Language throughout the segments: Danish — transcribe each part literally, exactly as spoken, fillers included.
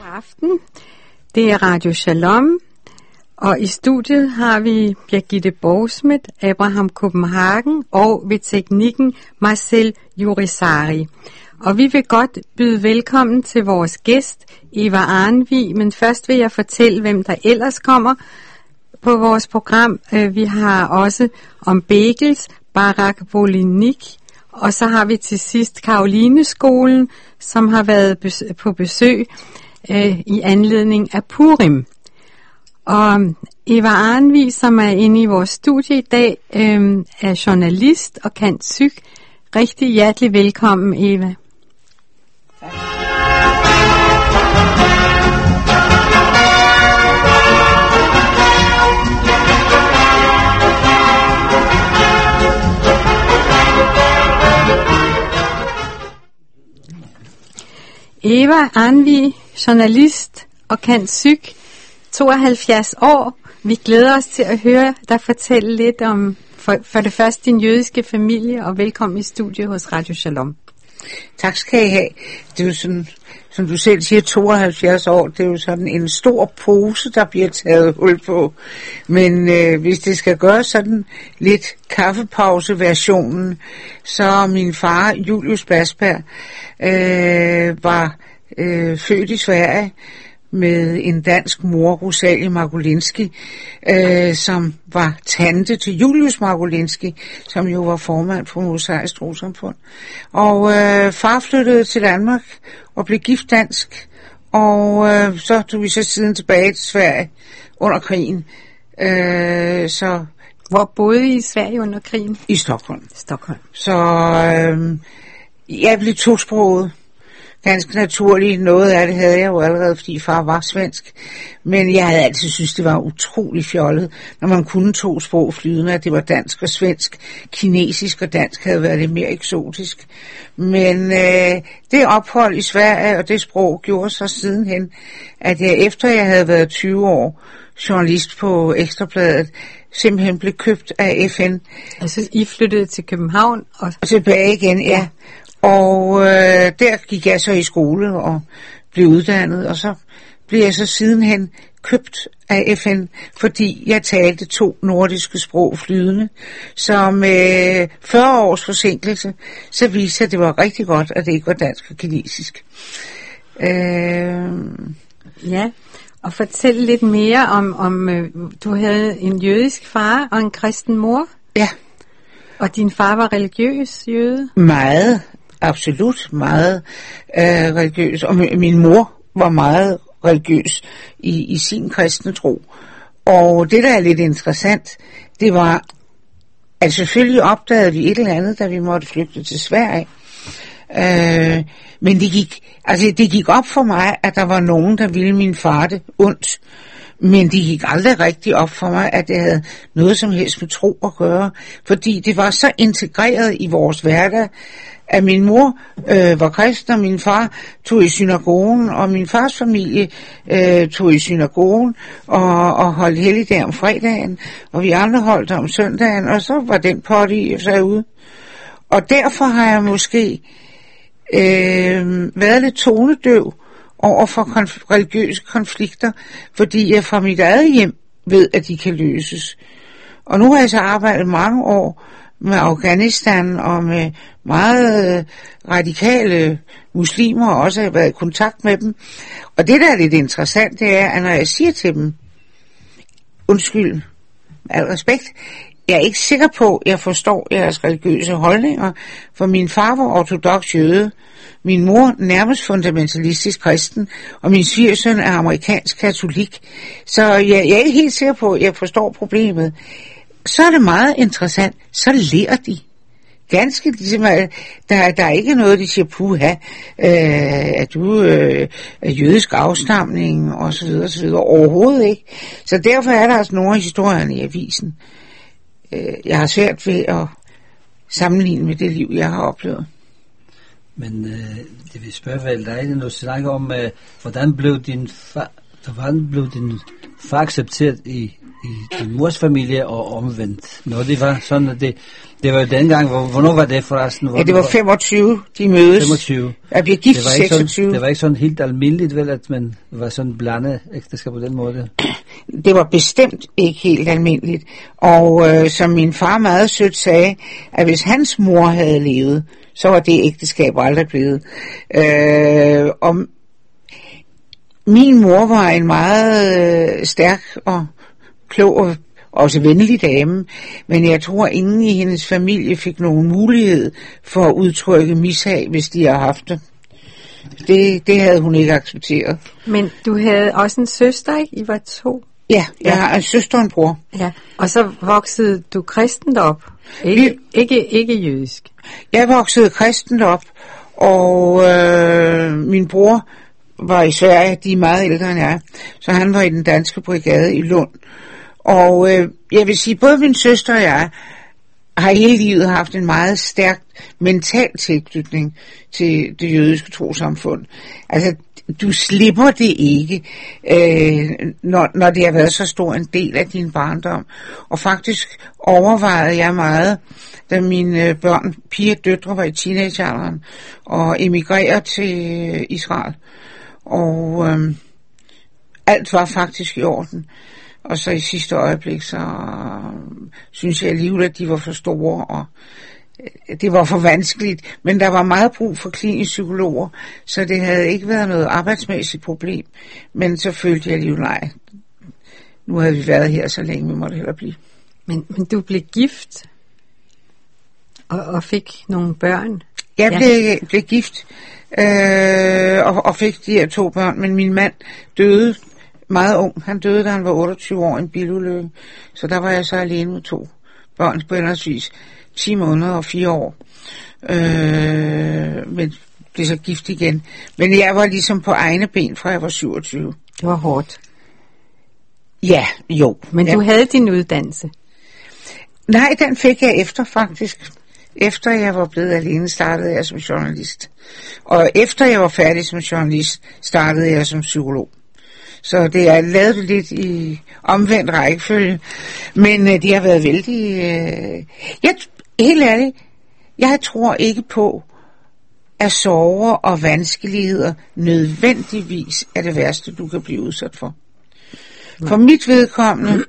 aften. Det er Radio Shalom, og i studiet har vi Birgitte Borgsmith, Abraham Copenhagen og ved teknikken Marcel Jurisari. Og vi vil godt byde velkommen til vores gæst, Eva Arnvig, men først vil jeg fortælle, hvem der ellers kommer på vores program. Vi har også om bagels, Barak Volinik, og så har vi til sidst Karolineskolen, som har været på besøg øh, i anledning af Purim. Og Eva Arnvig, som er inde i vores studie i dag, øh, er journalist og kan psyk. Rigtig hjertelig velkommen, Eva. Tak. Eva Arnvig, journalist og kan psyk, tooghalvfjerds år. Vi glæder os til at høre dig fortælle lidt om for, for det første din jødiske familie, og velkommen i studiet hos Radio Shalom. Tak skal I have. Det er jo sådan, som du selv siger, tooghalvfjerds år, det er jo sådan en stor pose, der bliver taget hul på. Men øh, hvis det skal gøres sådan lidt kaffepause-versionen, så min far, Julius Basberg, øh, var øh, født i Sverige med en dansk mor, Rosalie Margolinski, øh, som var tante til Julius Margolinski, som jo var formand for Mosaisk Trossamfund. Og øh, far flyttede til Danmark og blev gift dansk, og øh, så tog vi så siden tilbage til Sverige under krigen. Øh, så Hvor boede I i Sverige under krigen? I Stockholm. Stockholm. Så øh, jeg blev tosproget. Ganske naturligt. Noget af det havde jeg jo allerede, fordi far var svensk. Men jeg havde altid synes det var utrolig fjollet, når man kunne to sprog flydende, at det var dansk og svensk. Kinesisk og dansk havde været lidt mere eksotisk. Men øh, det ophold i Sverige og det sprog gjorde så sidenhen, at jeg efter jeg havde været tyve år journalist på Ekstrabladet, simpelthen blev købt af F N. Altså I flyttede til København? Og, og tilbage igen, ja. ja. Og øh, der gik jeg så i skole og blev uddannet, og så blev jeg så sidenhen købt af F N, fordi jeg talte to nordiske sprog flydende. Så med fyrre års forsinkelse, så viste jeg, at det var rigtig godt, at det ikke var dansk og kinesisk. Øh... Ja, og fortæl lidt mere om, om øh, du havde en jødisk far og en kristen mor. Ja. Og din far var religiøs jøde? Meget. Absolut meget øh, religiøs, og min mor var meget religiøs i, i sin kristne tro. Og det, der er lidt interessant, det var, at selvfølgelig opdagede vi et eller andet, da vi måtte flygte til Sverige. Øh, men det gik, altså det gik op for mig, at der var nogen, der ville min far det ondt. Men det gik aldrig rigtig op for mig, at det havde noget som helst med tro at gøre. Fordi det var så integreret i vores hverdag, at min mor øh, var kristen, og min far tog i synagogen, og min fars familie øh, tog i synagogen og, og holdt helligdag om fredagen, og vi andre holdt om søndagen, og så var den potte så ude. Og derfor har jeg måske øh, været lidt tonedøv over for konf- religiøse konflikter, fordi jeg fra mit eget hjem ved, at de kan løses. Og nu har jeg så arbejdet mange år med Afghanistan og med meget radikale muslimer, og også har været i kontakt med dem. Og det, der er lidt interessant, det er, at når jeg siger til dem, undskyld, med al respekt, jeg er ikke sikker på, at jeg forstår jeres religiøse holdninger, for min far var ortodoks jøde, min mor nærmest fundamentalistisk kristen, og min svigersøn er amerikansk katolik. Så jeg, jeg er ikke helt sikker på, at jeg forstår problemet. Så er det meget interessant, så lærer de. Ganske ligesom, at der, der er ikke noget, de siger, puha, øh, at du øh, er jødisk afstamning, og så videre, og så videre. Overhovedet ikke. Så derfor er der altså nogle af historierne i avisen. Øh, jeg har svært ved at sammenligne med det liv, jeg har oplevet. Men øh, det vil spørge vel dig, når du snakker om, øh, hvordan blev din far, hvordan blev din far accepteret i i din mors familie og omvendt. Når det var sådan, at det, det var jo dengang, hvor, hvornår var det forresten? Hvor, ja, det var femogtyve, de mødes. femogtyve. Jeg blev gift seksogtyve. Sådan, det var ikke sådan helt almindeligt, vel, at man var sådan blandet ægteskab på den måde? Det var bestemt ikke helt almindeligt. Og øh, som min far meget sødt sagde, at hvis hans mor havde levet, så var det ægteskab aldrig blevet. Øh, og min mor var en meget øh, stærk og klog og også venlig dame, men jeg tror, ingen i hendes familie fik nogen mulighed for at udtrykke mishag, hvis de har haft det. Det, det havde hun ikke accepteret. Men du havde også en søster, ikke? I var to. Ja, jeg ja. har en søster og en bror. Ja, og så voksede du kristent op. Ikke, Vi, ikke, ikke jødisk. Jeg voksede kristent op, og øh, min bror var i Sverige, de er meget ældre end jeg, så han var i den danske brigade i Lund. Og øh, jeg vil sige, både min søster og jeg har hele livet haft en meget stærk mental tilknytning til det jødiske trosamfund. Altså, du slipper det ikke, øh, når, når det har været så stor en del af din barndom. Og faktisk overvejede jeg meget, da mine børn, piger og døtre, var i teenagealderen og emigrerede til Israel. Og øh, alt var faktisk i orden. Og så i sidste øjeblik, så synes jeg alligevel, at de var for store, og det var for vanskeligt. Men der var meget brug for kliniske psykologer, så det havde ikke været noget arbejdsmæssigt problem. Men så følte jeg alligevel, nej, nu havde vi været her så længe, vi måtte hellere blive. Men, men du blev gift og, og fik nogle børn? Jeg ja. blev, blev gift øh, og, og fik de her to børn, men min mand døde meget ung. Han døde, da han var otteogtyve år i en bilulykke. Så der var jeg så alene med to børn på henholdsvis ti måneder og fire år. Øh, men blev så gift igen. Men jeg var ligesom på egne ben, fra jeg var syvogtyve. Det var hårdt. Ja, jo. Men ja. Du havde din uddannelse? Nej, den fik jeg efter faktisk. Efter jeg var blevet alene, startede jeg som journalist. Og efter jeg var færdig som journalist, startede jeg som psykolog. Så det er lavet lidt i omvendt rækkefølge. Men øh, det har været vældig... Øh... Jeg, helt ærligt, jeg tror ikke på, at sorger og vanskeligheder nødvendigvis er det værste, du kan blive udsat for. For mit vedkommende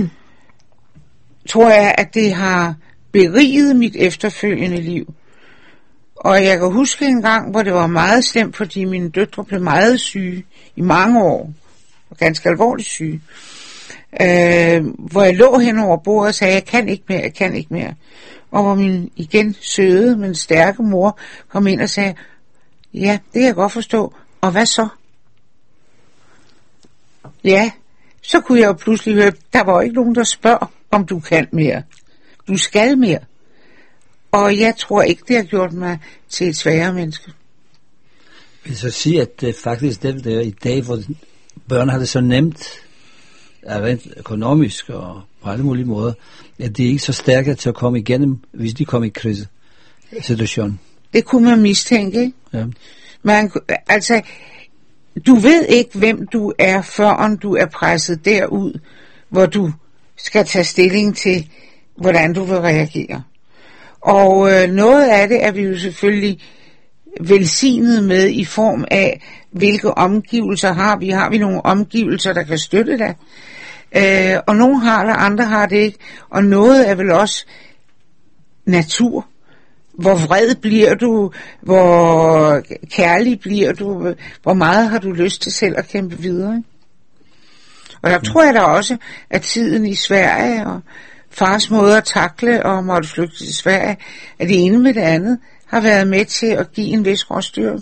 tror jeg, at det har beriget mit efterfølgende liv. Og jeg kan huske en gang, hvor det var meget slemt, fordi mine døtre blev meget syge i mange år. Ganske alvorligt syge. Øh, hvor jeg lå hen over bordet og sagde, jeg kan ikke mere, jeg kan ikke mere. Og hvor min igen søde, men stærke mor kom ind og sagde, ja, det kan jeg godt forstå. Og hvad så? Ja, så kunne jeg jo pludselig høre, der var ikke nogen, der spørger, om du kan mere. Du skal mere. Og jeg tror ikke, det har gjort mig til et sværere menneske. Jeg vil så sige, at det faktisk det der i dag, hvor børn har det så nemt, rent økonomisk og på alle mulige måder, at de er ikke så stærke til at komme igennem, hvis de kommer i krisesituation. Det kunne man mistænke, ikke? Ja. Man, altså, du ved ikke, hvem du er, før du er presset derud, hvor du skal tage stilling til, hvordan du vil reagere. Og øh, noget af det er vi jo selvfølgelig velsignet med i form af, hvilke omgivelser har vi. Har vi nogle omgivelser, der kan støtte dig? Øh, og nogle har det, andre har det ikke. Og noget er vel også natur. Hvor vred bliver du? Hvor kærlig bliver du? Hvor meget har du lyst til selv at kæmpe videre? Ikke? Og der ja. tror jeg da også, at tiden i Sverige og fars måde at takle og måtte flygte til Sverige, at det ene med det andet har været med til at give en vis råstyrke.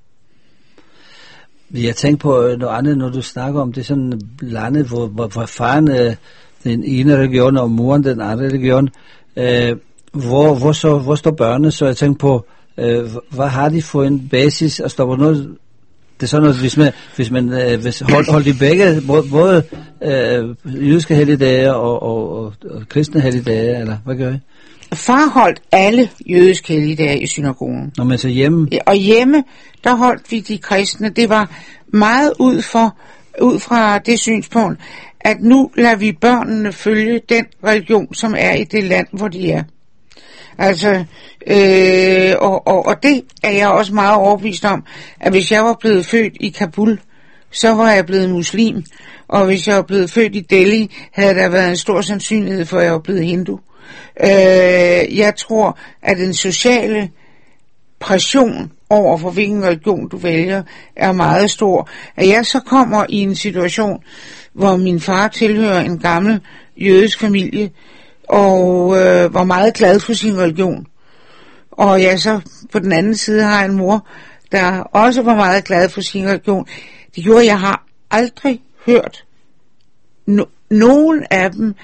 Jeg tænker på noget andet, når du snakker om det sådan lande, hvor, hvor, hvor faren øh, den ene region og moren den anden region, øh, hvor, hvor, så, hvor står børnene? Så jeg tænker på, øh, hvad har de for en basis at stå på noget? Det er sådan noget, hvis man, hvis man øh, hvis hold, hold de begge, både øh, jødiske helligdage og, og, og, og kristne helligdage, eller hvad gør I? Far holdt alle jødiske helligdage i synagogen. Når man så hjemme? Ja, og hjemme, der holdt vi de kristne. Det var meget ud for ud fra det synspunkt, at nu lader vi børnene følge den religion, som er i det land, hvor de er. Altså, øh, og, og, og det er jeg også meget overbevist om, at hvis jeg var blevet født i Kabul, så var jeg blevet muslim, og hvis jeg var blevet født i Delhi, havde der været en stor sandsynlighed for, at jeg var blevet hindu. Øh, jeg tror, at den sociale pression over for hvilken religion du vælger, er meget stor. At jeg så kommer i en situation, hvor min far tilhører en gammel jødisk familie, og øh, var meget glad for sin religion. Og jeg så på den anden side har en mor, der også var meget glad for sin religion. Det gjorde, at jeg har aldrig hørt no- nogen af dem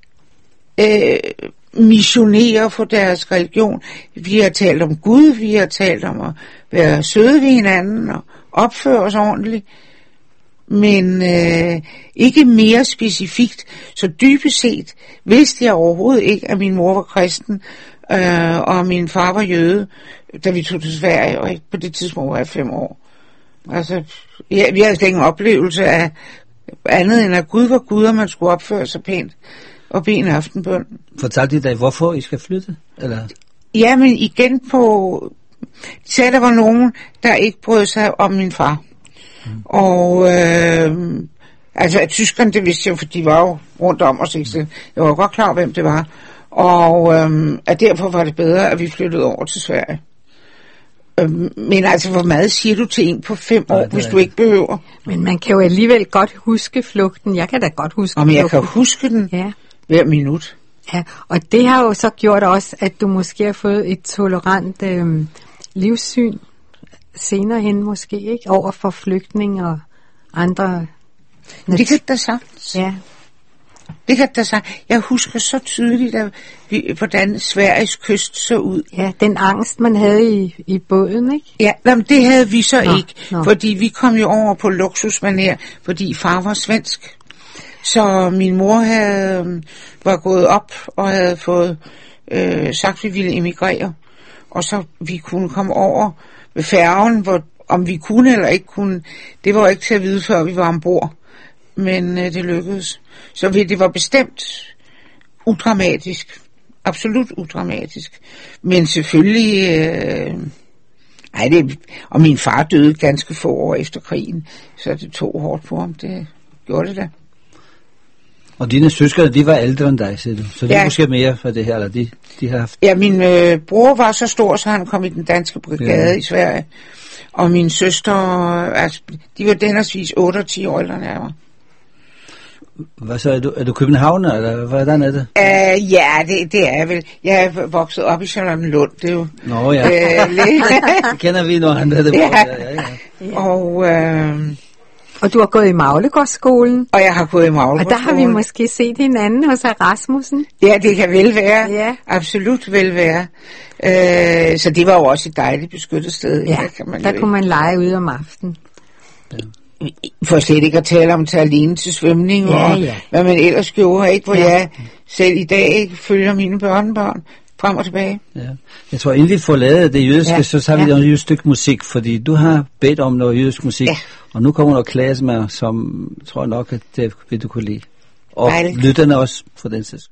øh, missionere for deres religion. Vi har talt om Gud, vi har talt om at være søde ved hinanden og opføre os ordentligt, men øh, ikke mere specifikt. Så dybest set vidste jeg overhovedet ikke, at min mor var kristen, øh, og min far var jøde, da vi tog til Sverige, og på det tidspunkt var jeg fem år. Altså, ja, vi havde slet ingen oplevelse af andet end at Gud var Gud, og man skulle opføre sig pænt og bede en aftenbøn. Fortalte de dig, hvorfor I skal flytte? Eller? Ja, men igen på... Selv der var nogen, der ikke brød sig om min far. Mm. Og... Øh, altså, at tyskerne, det vidste jeg, for de var jo rundt om os, ikke? Så jeg var godt klar, hvem det var. Og øh, at derfor var det bedre, at vi flyttede over til Sverige. Øh, men altså, hvor meget siger du til en på fem år, ja, hvis du ikke behøver? Men man kan jo alligevel godt huske flugten. Jeg kan da godt huske Om flugten. jeg kan huske den ja. hver minut. Ja, og det har jo så gjort også, at du måske har fået et tolerant øh, livssyn senere hen måske, ikke? Over for flygtninge og andre... Nat- det kan da sagtens. Ja. Det kan da sagtens. Jeg husker så tydeligt, at vi, hvordan Sveriges kyst så ud. Ja, den angst, man havde i, i båden, ikke? Ja, jamen, det havde vi så nå, ikke, nå. fordi vi kom jo over på luksusmanér, fordi far var svensk. Så min mor havde, var gået op og havde fået øh, sagt, at vi ville emigrere. Og så vi kunne komme over ved færgen, hvor, om vi kunne eller ikke kunne, det var ikke til at vide, før vi var ombord. Men øh, det lykkedes. Så det var bestemt udramatisk. Absolut udramatisk. Men selvfølgelig... Øh, ej, det, og min far døde ganske få år efter krigen, så det tog hårdt på ham. Det gjorde det da. Og dine søskere, de var ældre end dig, siger du. Så de ja. er måske mere for det her, eller de, de har haft... Ja, min øh, bror var så stor, så han kom i den danske brigade ja. i Sverige. Og min søster, altså, de var dennersvis otte og ti år ældre end jeg var. Hvad så, er du, er du københavner, eller hvordan er det? Uh, ja, det, det er vel. Jeg er vokset op i Charlottenlund, det er jo... Nå ja, øh, det kender vi, når han er det. Ja. Ja, ja, ja. Og... Øh, og du har gået i Maglegårdsskolen. Og jeg har gået i Maglegårdsskolen. Og der har vi måske set hinanden hos Rasmussen. Ja, det kan vel være. Ja. Absolut vel være. Øh, så det var jo også et dejligt beskyttet sted. Ja, der, kan man der kunne man lege ude om aftenen. Ja. For slet ikke at tale om at tage alene til svømning, ja, og ja. hvad man ellers gjorde, ikke? Hvor ja. jeg selv i dag ikke følger mine børnebørn frem og tilbage. Ja. Jeg tror, inden vi får lavet det jødiske, ja. så tager vi ja. et stykke musik, fordi du har bedt om noget jødisk musik, ja. og nu kommer noget klezmer, som tror jeg nok, at det vil du kunne lide. Og Dejligt. lytterne også, for den sags.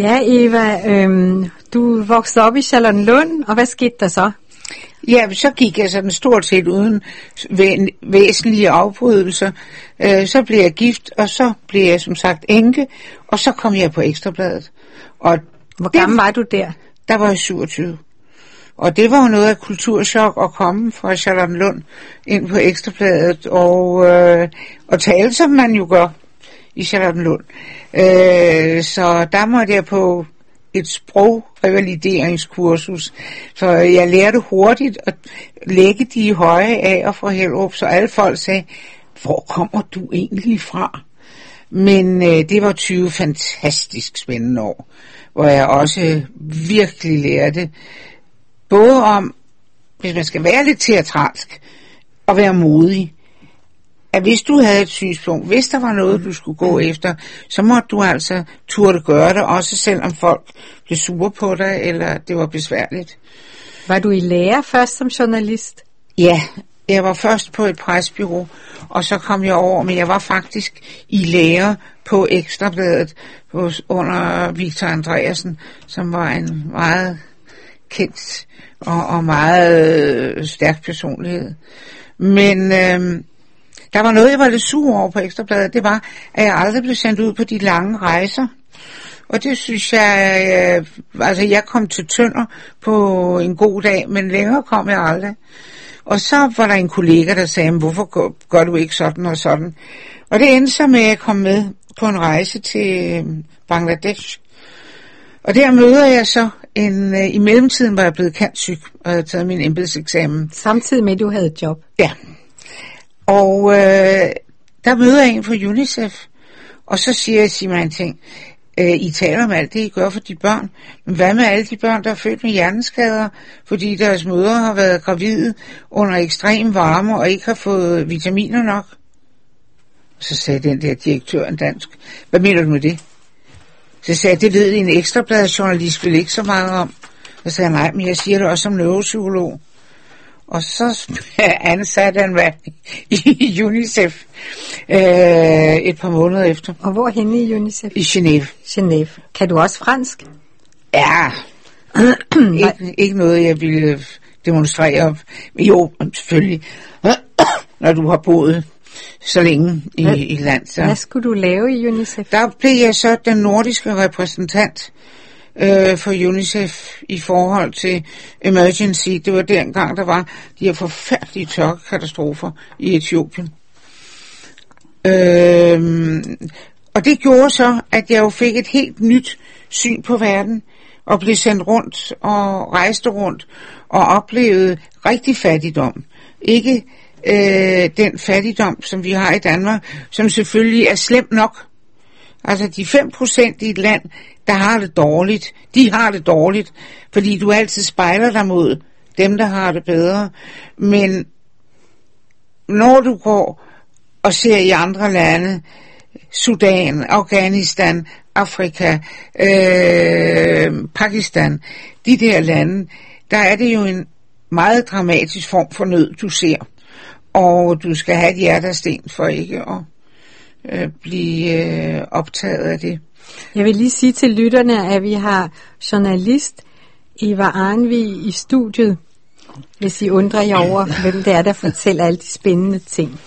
Ja, Eva, øhm, du voksede op i Charlottenlund, og hvad skete der så? Ja, så gik jeg sådan stort set uden væ- væsentlige afbrydelser. Øh, så blev jeg gift, og så blev jeg som sagt enke, og så kom jeg på Ekstra Bladet. Og Hvor gammel var du der? Der var jeg syvogtyve. Og det var jo noget af kulturschok at komme fra Charlottenlund ind på Ekstra Bladet og, øh, og tale, som man jo gør i Charlottenlund. Øh, så der måtte jeg på et sprogrevalideringskursus, så jeg lærte hurtigt at lægge de høje af og fra Hellerup, så alle folk sagde, hvor kommer du egentlig fra? Men øh, det var tyve fantastisk spændende år, hvor jeg også virkelig lærte både om, hvis man skal være lidt teatralsk, og være modig, at hvis du havde et synspunkt, hvis der var noget, du skulle gå efter, så måtte du altså turde gøre det, også selvom folk blev sure på dig, eller det var besværligt. Var du i lære først som journalist? Ja, jeg var først på et presbyrå, og så kom jeg over, men jeg var faktisk i lære på Ekstra Bladet under Victor Andreasen, som var en meget kendt og, og meget øh, stærk personlighed. Men øh, der var noget, jeg var lidt sur over på Ekstra Bladet, det var, at jeg aldrig blev sendt ud på de lange rejser. Og det synes jeg, øh, altså jeg kom til Tønder på en god dag, men længere kom jeg aldrig. Og så var der en kollega, der sagde, hvorfor gør, gør du ikke sådan og sådan? Og det endte så med, at jeg kom med på en rejse til Bangladesh. Og der møder jeg så en, øh, i mellemtiden var jeg blevet kantsyg og havde taget min embedseksamen. Samtidig med, at du havde et job? Ja. Og øh, der møder jeg en fra UNICEF, og så siger jeg til mig en ting. Øh, I taler om alt det, I gør for de børn, men hvad med alle de børn, der er født med hjerneskader, fordi deres mødre har været gravide under ekstrem varme og ikke har fået vitaminer nok? Så sagde den der direktør en dansk, hvad mener du med det? Så sagde jeg, det ved en ekstrabladsjournalist vel ikke så meget om. Så sagde jeg, nej, men jeg siger det også som neuropsykolog. Og så ansatte han mig i UNICEF øh, et par måneder efter. Og hvor henne i UNICEF? I Genève. Genève. Kan du også fransk? Ja, ikke, ikke noget, jeg ville demonstrere. Jo, selvfølgelig, når du har boet så længe i, hvad, i land. Så. Hvad skulle du lave i UNICEF? Der blev jeg så den nordiske repræsentant øh, for UNICEF i forhold til emergency. Det var dengang, der var de her forfærdelige tørkekatastrofer i Etiopien. Øh, og det gjorde så, at jeg jo fik et helt nyt syn på verden, og blev sendt rundt og rejste rundt og oplevede rigtig fattigdom. Ikke øh, den fattigdom, som vi har i Danmark, som selvfølgelig er slemt nok. Altså de fem procent i et land, der har det dårligt, de har det dårligt, fordi du altid spejler dig mod dem, der har det bedre. Men når du går og ser i andre lande, Sudan, Afghanistan, Afrika, øh, Pakistan, de der lande, der er det jo en meget dramatisk form for nød, du ser. Og du skal have et hjertesten for ikke at øh, blive øh, optaget af det. Jeg vil lige sige til lytterne, at vi har journalist Eva Arnvig i studiet, hvis I undrer jer over, hvem det er, der fortæller alle de spændende ting.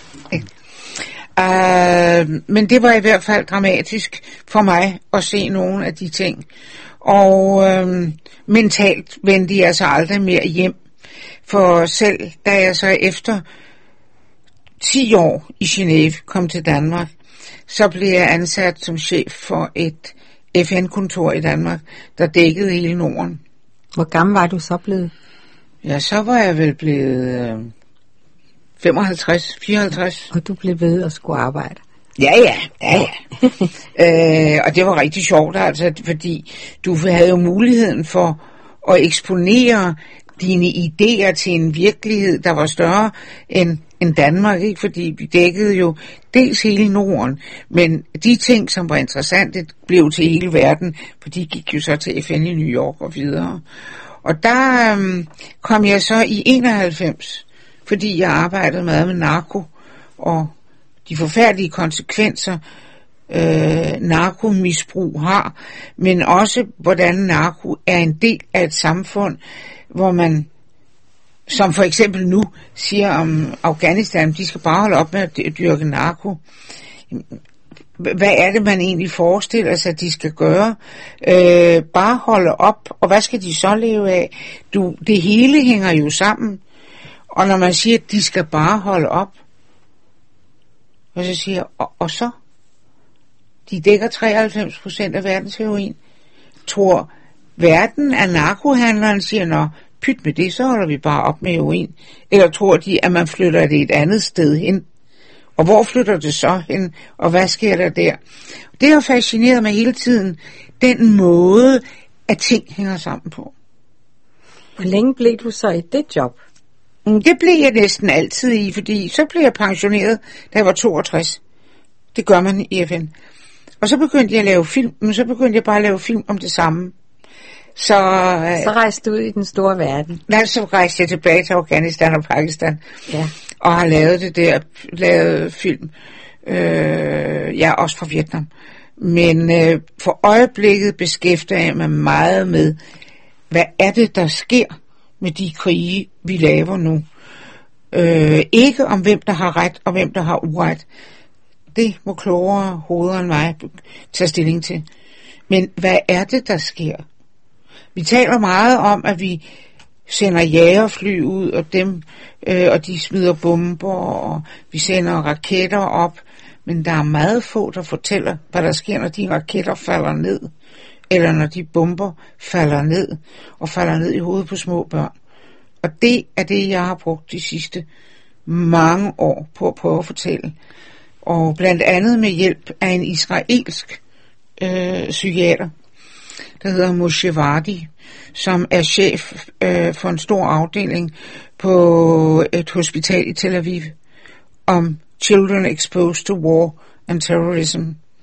Uh, men det var i hvert fald dramatisk for mig at se nogle af de ting. Og uh, mentalt vendte jeg så aldrig mere hjem. For selv da jeg så efter ti år i Genève kom til Danmark, så blev jeg ansat som chef for et F N-kontor i Danmark, der dækkede hele Norden. Hvor gammel var du så blevet? Ja, så var jeg vel blevet uh, femoghalvtreds, fireoghalvtreds. Og du blev ved at skulle arbejde? Ja, ja, ja, ja. øh, og det var rigtig sjovt, altså, fordi du havde jo muligheden for at eksponere dine idéer til en virkelighed, der var større end, end Danmark, ikke? Fordi vi dækkede jo dels hele Norden, men de ting, som var interessante, blev til hele verden, for de gik jo så til F N i New York og videre. Og der øhm, kom jeg så i enoghalvfems, fordi jeg arbejdede meget med narko, og de forfærdelige konsekvenser øh, narkomisbrug har, men også hvordan narko er en del af et samfund, hvor man, som for eksempel nu, siger om Afghanistan, de skal bare holde op med at dyrke narko. Hvad er det, man egentlig forestiller sig, at de skal gøre? Øh, bare holde op, og hvad skal de så leve af? Du, det hele hænger jo sammen. Og når man siger, at de skal bare holde op, og så siger jeg, og, og så? De dækker treoghalvfems procent af verdens heroin. Tror verden af narkohandleren siger, nå, pyt med det, så holder vi bare op med heroin. Eller tror de, at man flytter det et andet sted hen? Og hvor flytter det så hen? Og hvad sker der der? Det har fascineret mig hele tiden, den måde, at ting hænger sammen på. Hvor længe blev du så i det job? Det blev jeg næsten altid i, fordi så blev jeg pensioneret, da jeg var toogtres. Det gør man i F N. Og så begyndte jeg at lave film, men så begyndte jeg bare at lave film om det samme. Så, øh, så rejste du ud i den store verden. Nej, så rejste jeg tilbage til Afghanistan og Pakistan. Ja. Og har lavet det der, lavet film. Øh, ja, også fra Vietnam. Men øh, for øjeblikket beskæftiger jeg mig meget med, hvad er det, der sker med de krige, vi laver nu. Øh, ikke om hvem, der har ret og hvem, der har uret. Det må klogere hoveder end mig tage stilling til. Men hvad er det, der sker? Vi taler meget om, at vi sender jagerfly ud, og dem, øh, og de smider bomber, og vi sender raketter op. Men der er meget få, der fortæller, hvad der sker, når de raketter falder ned, eller når de bomber falder ned, og falder ned i hovedet på små børn. Og det er det, jeg har brugt de sidste mange år på at prøve at fortælle. Og blandt andet med hjælp af en israelsk øh, psykiater, der hedder Moshe Vardi, som er chef øh, for en stor afdeling på et hospital i Tel Aviv, om children exposed to war and terrorism.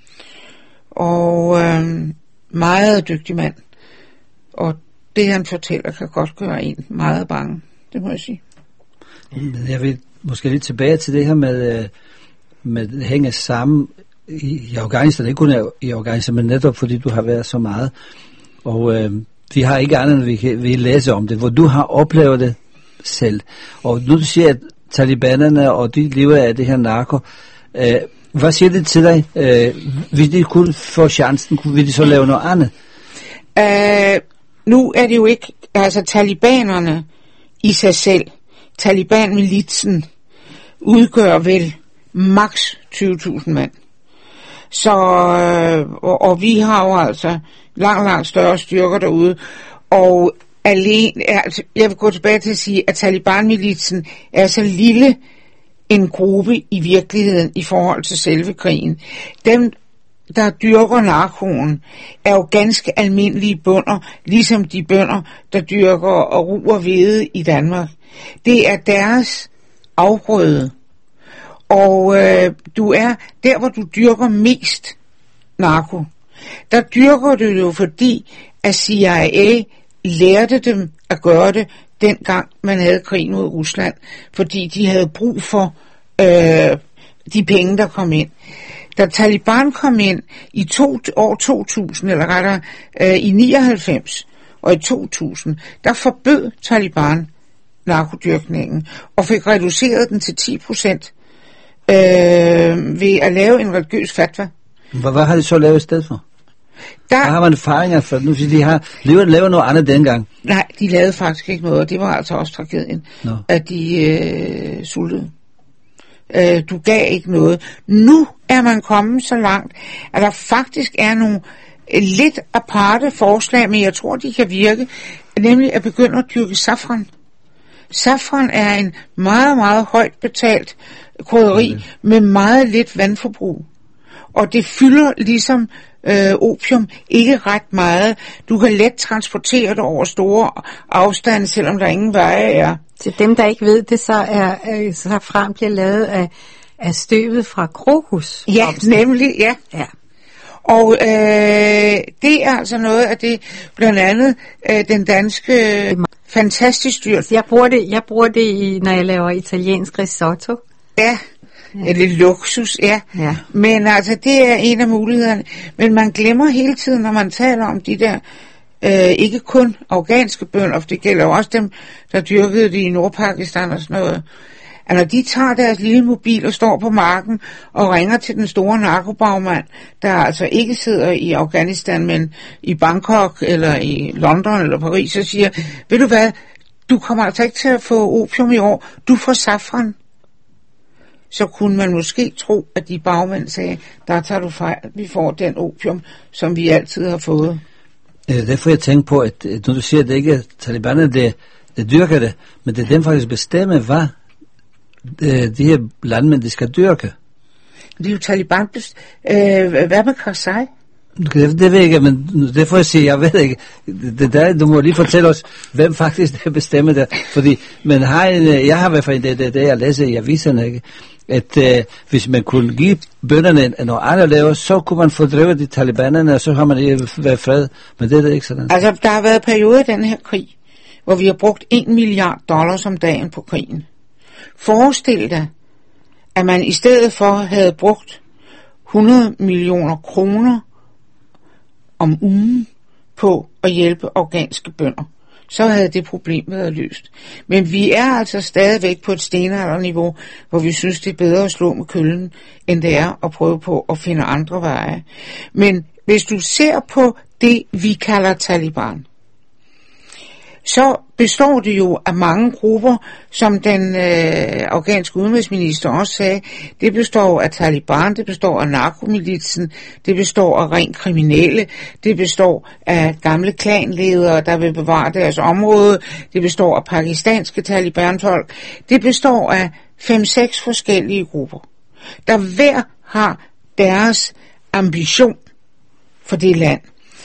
Og øh, meget dygtig mand. Og det, han fortæller, kan godt gøre en meget bange. Det må jeg sige. Jeg vil måske lidt tilbage til det her med, med at hænge sammen i, i Afghanistan. Ikke kun i Afghanistan, men netop fordi du har været så meget. Og øh, vi har ikke andet, end vi kan vi læse om det, hvor du har oplevet det selv. Og nu du siger, at talibanerne og de lever af det her narko, øh, hvad siger det til dig? Øh, hvis de kunne få chancen, ville de så lave noget andet? Øh, nu er det jo ikke, altså talibanerne i sig selv, Taliban-militsen, udgør vel maks tyve tusind mand. Så, øh, og, og vi har jo altså langt, langt større styrker derude, og alene, altså, jeg vil gå tilbage til at sige, at Taliban-militsen er så lille en gruppe i virkeligheden i forhold til selve krigen. Dem, der dyrker narkoen, er jo ganske almindelige bønder, ligesom de bønder, der dyrker og ruer hvede i Danmark. Det er deres afgrøde. Og øh, du er der, hvor du dyrker mest narko. Der dyrker du jo, fordi at C I A lærte dem at gøre det, dengang man havde krig mod Rusland. Fordi de havde brug for øh, de penge, der kom ind. Da Taliban kom ind i to, år to tusind, eller rettere øh, i nioghalvfems og i to tusind, der forbød Taliban narkodyrkningen og fik reduceret den til ti procent øh, ved at lave en religiøs fatwa. Hvad, hvad har de så lavet i stedet for? Der, der har man erfaringer for, nu siger de har lavet, lavet noget andet dengang. Nej, de lavede faktisk ikke noget, og det var altså også tragedien, no. at de øh, sultede. Øh, du gav ikke noget. Nu er man kommet så langt, at der faktisk er nogle lidt aparte forslag, men jeg tror, de kan virke, nemlig at begynde at dyrke safran. Safran er en meget, meget højt betalt krydderi okay. med meget lidt vandforbrug. Og det fylder ligesom øh, opium ikke ret meget. Du kan let transportere det over store afstande, selvom der ingen veje er. Til dem, der ikke ved det, så er øh, safran bliver lavet af, af støvet fra krokus. Ja, nemlig, ja. ja. Og øh, det er altså noget af det, blandt andet øh, den danske øh, fantastisk dyrt. Jeg bruger det, jeg bruger det i, når jeg laver italiensk risotto. Ja, Ja. Lidt luksus, ja. ja. Men altså, det er en af mulighederne. Men man glemmer hele tiden, når man taler om de der, øh, ikke kun afghanske bønder, for det gælder jo også dem, der dyrkede det i Nordpakistan og sådan noget, at når de tager deres lille mobil og står på marken og ringer til den store narkobagmand, der altså ikke sidder i Afghanistan, men i Bangkok eller i London eller Paris, og siger, ved du hvad, du kommer altså ikke til at få opium i år, du får safran. Så kunne man måske tro, at de bagmænd sagde, der tager du fejl, vi får den opium, som vi altid har fået. Derfor jeg tænker på, at når du siger, at det ikke er Talibanerne, det, det dyrker det, men det er dem faktisk bestemmer, hvad de her landmænd, de skal dyrke. Det er jo Taliban. Øh, hvad med Karzai? Det, det ved jeg ikke, men det får jeg sige, jeg ved ikke. Det der, du må lige fortælle os, hvem faktisk der bestemmer det. Fordi man har en, jeg har i hvert fald det, det, det jeg læser i aviserne, ikke? At øh, hvis man kunne give bønderne noget andet at lave, så kunne man fordrive de talibanerne, og så har man ikke været fred. Men det er det ikke sådan. Altså, der har været perioder i den her krig, hvor vi har brugt en milliard dollars om dagen på krigen. Forestil dig, at man i stedet for havde brugt hundrede millioner kroner om ugen på at hjælpe afghanske bønder. Så havde det problem været løst. Men vi er altså stadigvæk på et stenalderniveau, hvor vi synes, det er bedre at slå med køllen, end det er at prøve på at finde andre veje. Men hvis du ser på det, vi kalder Taliban, så består det jo af mange grupper, som den øh, afghanske udenrigsminister også sagde. Det består af Taliban, det består af narkomilitsen, det består af rent kriminelle, det består af gamle klanledere, der vil bevare deres område, det består af pakistanske talibanfolk, det består af fem-seks forskellige grupper, der hver har deres ambition for det land.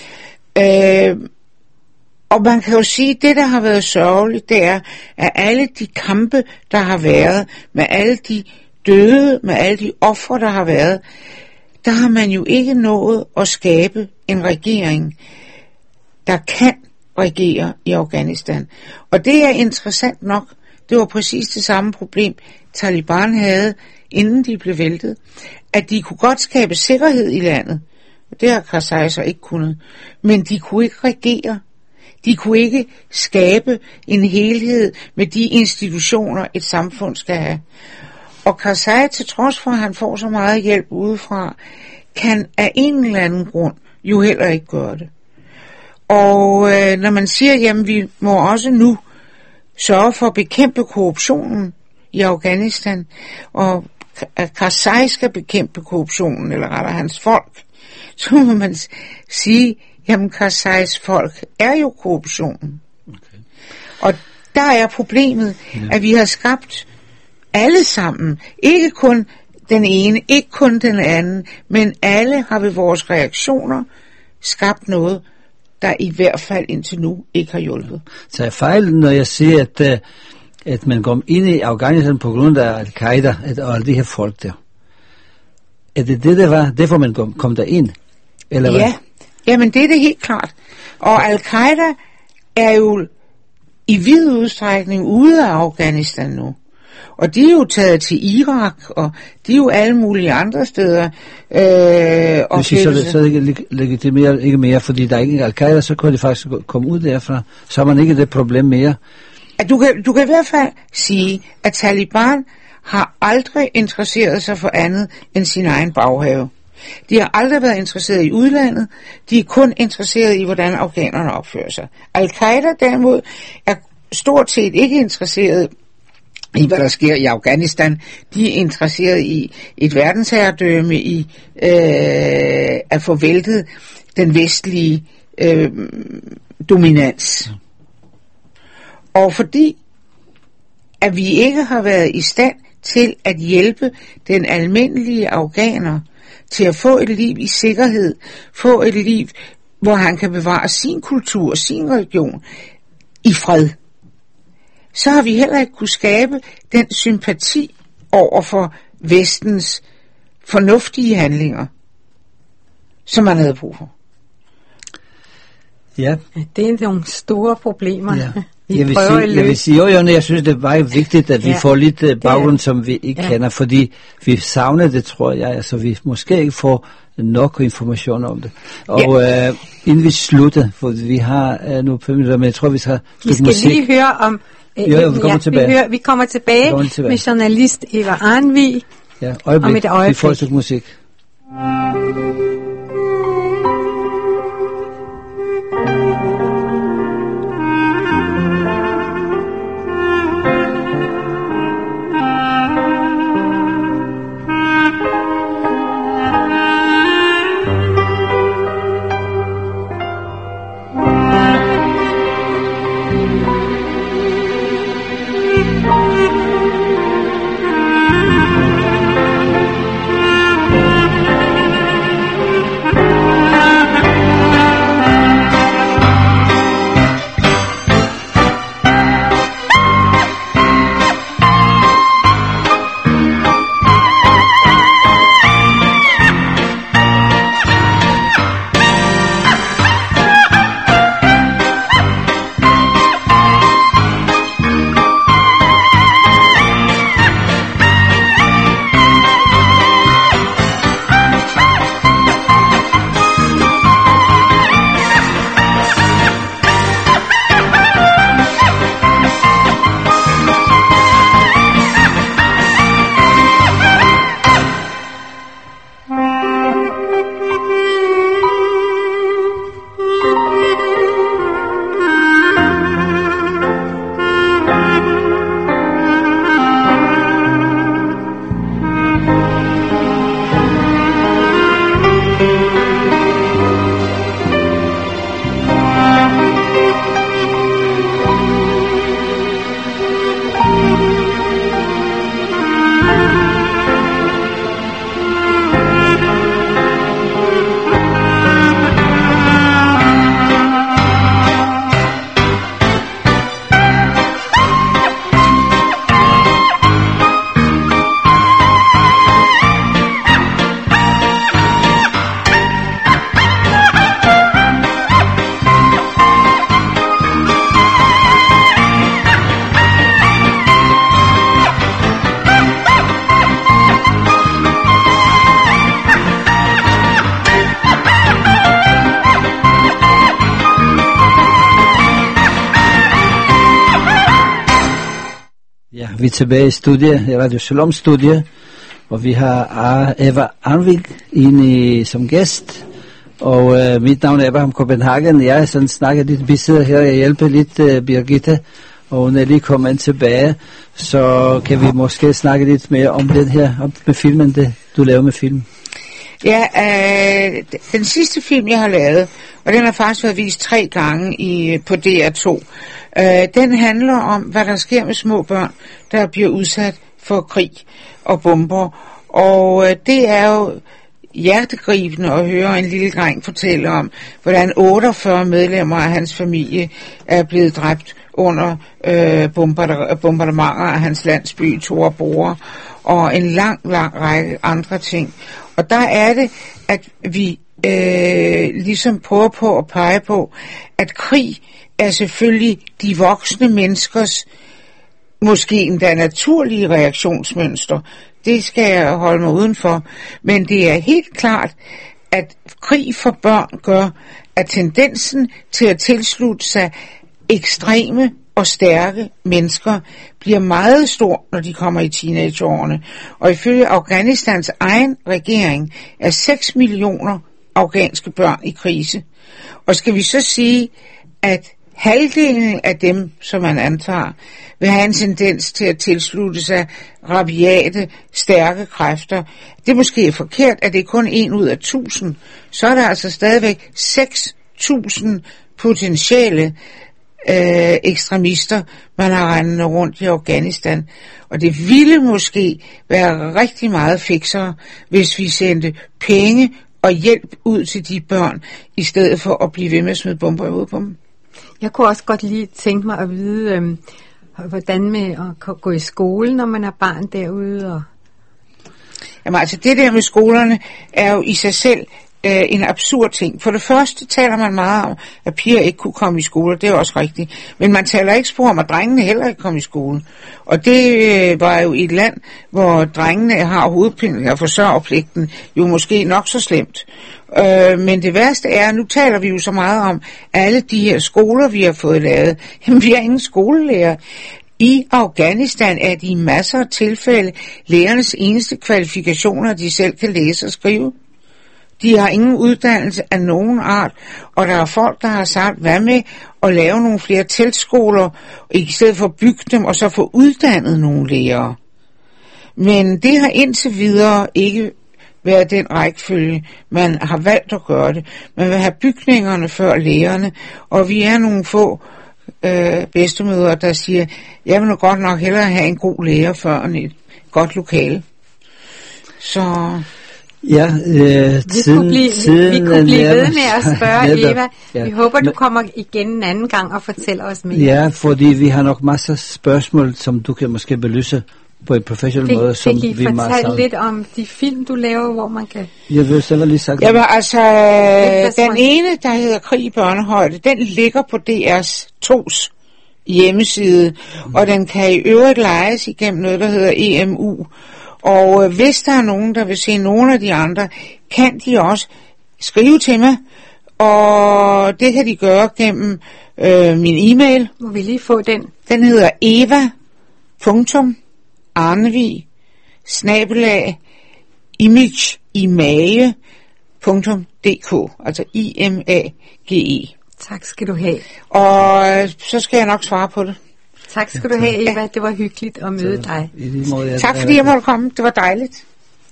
Øh, Og man kan jo sige, at det, der har været sørgeligt, det er, at alle de kampe, der har været, med alle de døde, med alle de ofre, der har været, der har man jo ikke nået at skabe en regering, der kan regere i Afghanistan. Og det er interessant nok. Det var præcis det samme problem, Taliban havde, inden de blev væltet. At de kunne godt skabe sikkerhed i landet. Det har Karzai så ikke kunnet. Men de kunne ikke regere. De kunne ikke skabe en helhed med de institutioner, et samfund skal have. Og Karzai, til trods for, at han får så meget hjælp udefra, kan af en eller anden grund jo heller ikke gøre det. Og øh, når man siger, jamen vi må også nu sørge for at bekæmpe korruptionen i Afghanistan, og at Karzai skal bekæmpe korruptionen, eller rettere hans folk, så må man sige, jamen Karzais folk er jo korruptionen. Okay. Og der er problemet, ja. At vi har skabt alle sammen, ikke kun den ene, ikke kun den anden, men alle har ved vores reaktioner skabt noget, der i hvert fald indtil nu ikke har hjulpet. Så er fejl, når jeg siger, at, at man kom ind i Afghanistan på grund af Al-Qaida og alle de her folk der. Er det det, der var? Derfor man kom, kom der ind? Eller ja, jamen det er det helt klart. Og Al-Qaida er jo i vid udstrækning ude af Afghanistan nu. Og de er jo taget til Irak, og de er jo alle mulige andre steder. Øh, og så, så, så er det ikke legitimeret ikke mere, fordi der er ikke Al-Qaida, så kunne de faktisk komme ud derfra. Så har man ikke det problem mere. At du, kan, du kan i hvert fald sige, at Taliban har aldrig interesseret sig for andet end sin egen baghave. De har aldrig været interesseret i udlandet, de er kun interesseret i, hvordan afghanerne opfører sig. Al-Qaida derimod er stort set ikke interesseret i, hvad der sker i Afghanistan. De er interesseret i et verdensherredømme, i øh, at få væltet den vestlige øh, dominans. Og fordi at vi ikke har været i stand til at hjælpe den almindelige afghaner til at få et liv i sikkerhed, få et liv, hvor han kan bevare sin kultur og sin religion i fred, så har vi heller ikke kunne skabe den sympati over for vestens fornuftige handlinger, som man havde brug for. Ja. Det er nogle store problemer. Ja. Vi jeg, vil prøver sige, at jeg vil løse. sige, jo, jo, jeg synes, det er meget vigtigt, at vi Ja. får lidt uh, baggrund, Det som vi ikke Ja. kender, fordi vi savner det, tror jeg, altså vi måske ikke får nok information om det. Og ja. uh, inden vi slutter, for vi har uh, nu fem minutter, men jeg tror, vi skal Vi skal musik. lige høre om... Øh, Jo, jo, vi kommer tilbage. Vi, hører, vi kommer tilbage, Vi kommer tilbage. med journalist Eva Arnvig. Ja, øjeblik. Om et øjeblik. Vi får et stykke musik. Vi er tilbage i studiet, i Radio Shalom studie, og vi har Eva Arnvig inde som gæst, og øh, mit navn er Abraham Copenhagen. Jeg har sådan snakket lidt, vi sidder her og hjælper lidt uh, Birgitte, og hun er lige kommet ind tilbage, så kan vi måske snakke lidt mere om den her, om med filmen, det du laver med film. Ja, øh, den sidste film, jeg har lavet, og den har faktisk været vist tre gange i, på D R to, øh, den handler om, hvad der sker med små børn, der bliver udsat for krig og bomber. Og øh, det er jo hjertegribende at høre en lille dreng fortælle om, hvordan otteogfyrre medlemmer af hans familie er blevet dræbt under øh, bombardementer af hans landsby, Tora Bora, og en lang, lang række andre ting. Og der er det, at vi øh, ligesom prøver på at pege på, at krig er selvfølgelig de voksne menneskers måske endda naturlige reaktionsmønster. Det skal jeg holde mig udenfor. Men det er helt klart, at krig for børn gør, at tendensen til at tilslutte sig ekstreme og stærke mennesker bliver meget stor, når de kommer i teenageårene. Og ifølge Afghanistans egen regering er seks millioner afghanske børn i krise. Og skal vi så sige, at halvdelen af dem, som man antager, vil have en tendens til at tilslutte sig rabiate, stærke kræfter. Det måske er forkert, at det er kun en ud af tusind. Så er der altså stadigvæk seks tusind potentielle øh, ekstremister, man har regnet rundt i Afghanistan. Og det ville måske være rigtig meget fiksere, hvis vi sendte penge og hjælp ud til de børn, i stedet for at blive ved med at smide bomber ud på dem. Jeg kunne også godt lige tænke mig at vide, øhm, hvordan med at gå i skole, når man er barn derude. Og... Jamen altså, det der med skolerne er jo i sig selv øh, en absurd ting. For det første taler man meget om, at piger ikke kunne komme i skole, det er også rigtigt. Men man taler ikke spor om, at drengene heller ikke kom i skole. Og det øh, var jo i et land, hvor drengene har hovedpligten og forsørgerpligten, jo måske nok så slemt. Øh, men det værste er, nu taler vi jo så meget om alle de her skoler, vi har fået lavet. Jamen, vi har ingen skolelærer. I Afghanistan er de i masser af tilfælde lærernes eneste kvalifikationer, at de selv kan læse og skrive. De har ingen uddannelse af nogen art, og der er folk, der har sagt, hvad med at lave nogle flere teltskoler, i stedet for at bygge dem, og så få uddannet nogle lærere. Men det har indtil videre ikke været den rækkefølge, man har valgt at gøre det. Man vil have bygningerne før lærerne, og vi er nogle få øh, bedstemødre, der siger, jeg vil nu godt nok hellere have en god lærer før end et godt lokale. Så... Ja, øh, vi tiden, kunne blive, tiden vi kunne blive ved nærmest, med at spørge netop, Eva. ja. Vi håber, du Men, kommer igen en anden gang og fortæller os mere. Ja, fordi vi har nok masser af spørgsmål, som du kan måske belyse på en professionel Fik, måde. Som fik I vi fortalt lidt om de film, du laver, hvor man kan... Jeg vil selv lige sagt. Jamen altså, den ene, der hedder Krig i børnehøjde, den ligger på D R's tos hjemmeside, mm. og den kan i øvrigt lejes igennem noget, der hedder E M U. Og øh, hvis der er nogen, der vil se nogle af de andre, kan de også skrive til mig, og det kan de gøre gennem øh, min e-mail. Må vi lige få den? Den hedder eva punktum arnevig snabel-a imageimage punktum d k, altså I M A G E. Tak skal du have. Og øh, så skal jeg nok svare på det. Tak skal du have, Eva. Det var hyggeligt at møde dig. Tak fordi jeg måtte komme. Det var dejligt.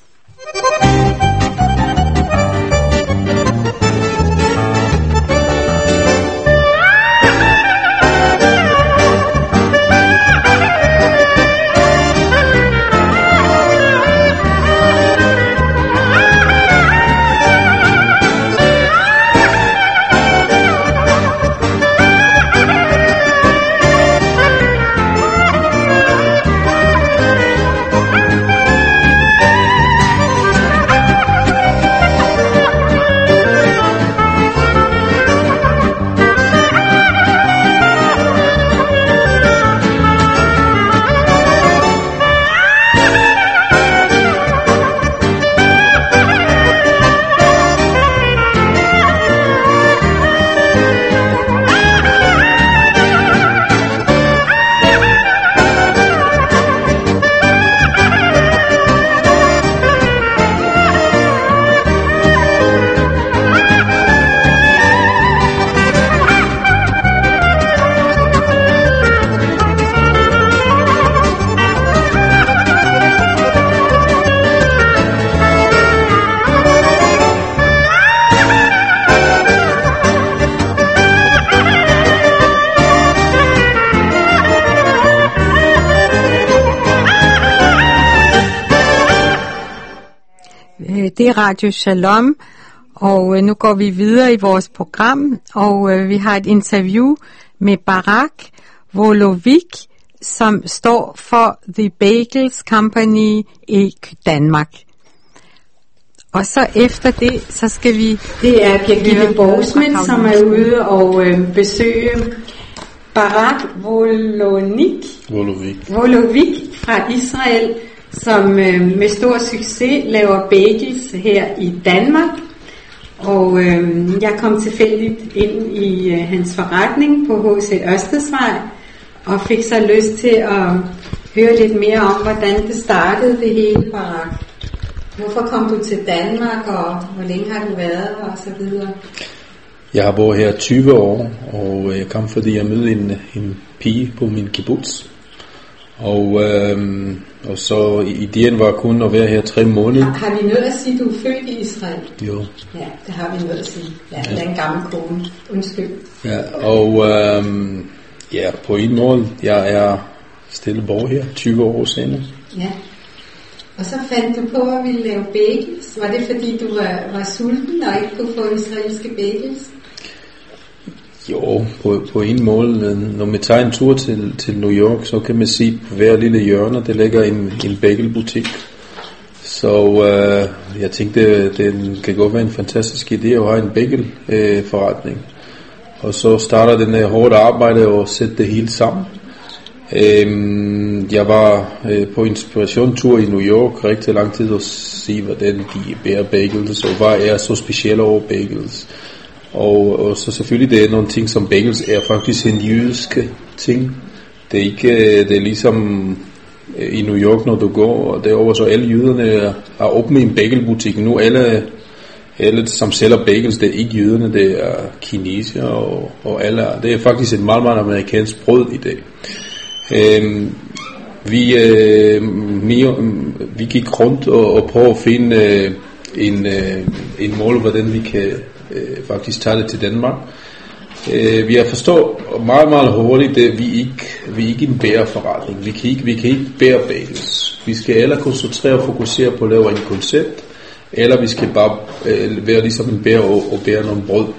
Det er Radio Shalom, og øh, nu går vi videre i vores program, og øh, vi har et interview med Barak Volovik, som står for The Bagels Company i Danmark. Og så efter det, så skal vi... Det er Birgitte Bogsmænd, som er ude og øh, besøge Barak Volovik, Volovik. Volovik fra Israel, som øh, med stor succes laver bagels her i Danmark. Og øh, jeg kom tilfældigt ind i øh, hans forretning på H C Ørstedsvej, og fik så lyst til at høre lidt mere om, hvordan det startede det hele, Barak. Hvorfor kom du til Danmark, og hvor længe har du været her, og så videre? Jeg har boet her tyve år, og jeg kom, fordi jeg mødte en, en pige på min kibbutz. Og, øhm, og så ideen var kun at være her tre måneder. Har, har vi nødt at sige, at du er født i Israel? Jo. Ja, det har vi nødt at sige. Ja, det er en gammel kone. Undskyld. Ja, og øhm, ja, på en måde, jeg er stille borger her, tyve år senere. Ja. Og så fandt du på at ville lave bagels. Var det fordi du var, var sulten og ikke kunne få israelske bagels? Jo, på, på en måde. Når man tager en tur til, til New York, så kan man se på hver lille hjørne, der ligger en, en bagelbutik. Så øh, jeg tænkte, det kan godt være en fantastisk idé at have en bagel øh, forretning. Og så starter den her hårdt arbejde og sætte det hele sammen. Øh, jeg var øh, på inspirationtur i New York rigtig lang tid og se, hvordan de bærer bagels, og hvad er så specielt over bagels. Og, og så selvfølgelig det er nogle ting som bagels er faktisk en jødiske ting. Det er ikke, det er ligesom i New York, når du går og derover, så alle jøderne er, er åbne i en bagelbutik. Nu alle, alle som sælger bagels, det er ikke jøderne, det er kineser og, og alle. Det er faktisk et meget, meget amerikansk brød i dag. Øhm, vi, øh, mere, vi gik rundt og, og prøvede at finde øh, en, øh, en mål, hvordan vi kan øh, faktisk tage det til Danmark. Øh, vi har forstået meget, meget hurtigt, at vi ikke, vi ikke en bæreforretning. Vi kan ikke, vi kan ikke bære bagels. Vi skal eller koncentrere og fokusere på at lave en koncept, eller vi skal bare øh, være ligesom en bære og, og bære nogle brød.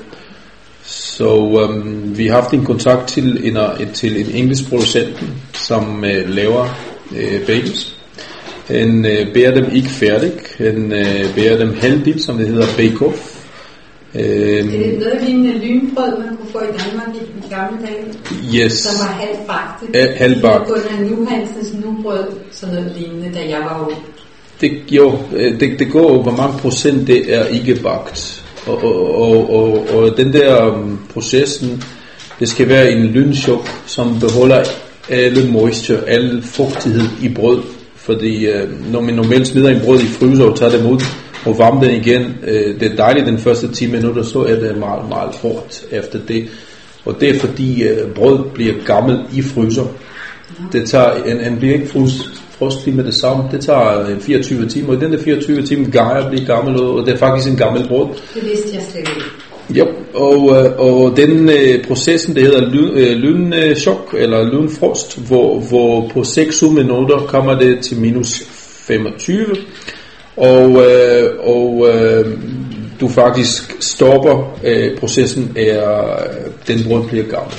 Så um, vi har haft en kontakt til en, til en engelsk producent, som uh, laver uh, bagels. Han uh, bærer dem ikke færdig, han uh, bærer dem halvdelt, som det hedder bake-off. Um, er det noget lignende lynbrød, man kunne få i Danmark i de gamle dage? Yes. Som var halvbagte? Uh, halvbagt. Det var kun Nuhansens nubrød, sådan noget lignende, da jeg var ung. Det, jo, det, det går, hvor mange procent det er ikke bagt. Og, og, og, og den der um, processen, det skal være en lynchok, som beholder alle moisture, alle fugtighed i brød. Fordi uh, når man normalt smider en brød i fryser og tager det ud og varmer den igen, uh, det er dejligt den første ti minutter, så er det meget, meget hårdt efter det. Og det er fordi uh, brød bliver gammel i fryser. Det tager, en, en bliver ikke frys, frostlig med det samme. Det tager fireogtyve timer, og i den der fireogtyve timer gajer bliver gammel, og det er faktisk en gammel brød. Det vidste jeg slet ikke. Ja, og, og den øh, processen, det hedder lynchok, øh, eller lynfrost, hvor, hvor på seks syv minutter kommer det til minus femogtyve, og, øh, og øh, du faktisk stopper øh, processen, er den brød bliver gammel.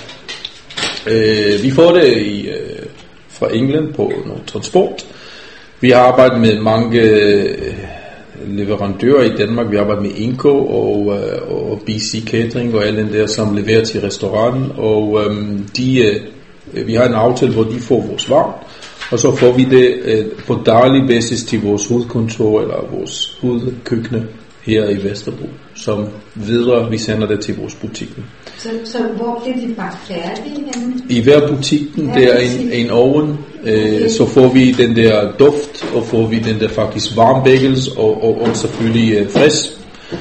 Øh, vi får det i... Øh, fra England på noget transport. Vi har arbejdet med mange leverandører i Danmark. Vi har arbejdet med Inco og, og B C Catering og alle den der, som leverer til restauranten. Og øhm, de, vi har en aftale, hvor de får vores varer, og så får vi det øh, på daglig basis til vores hovedkontor eller vores hovedkøkkener her i Vesterbro, som videre vi sender det til vores butikken. Så, så hvor bliver de bagt færdige? I hver butikken, ja, der er en, en oven, øh, okay. Så får vi den der duft, og får vi den der faktisk varm bagels, og, og, og selvfølgelig øh, frisk.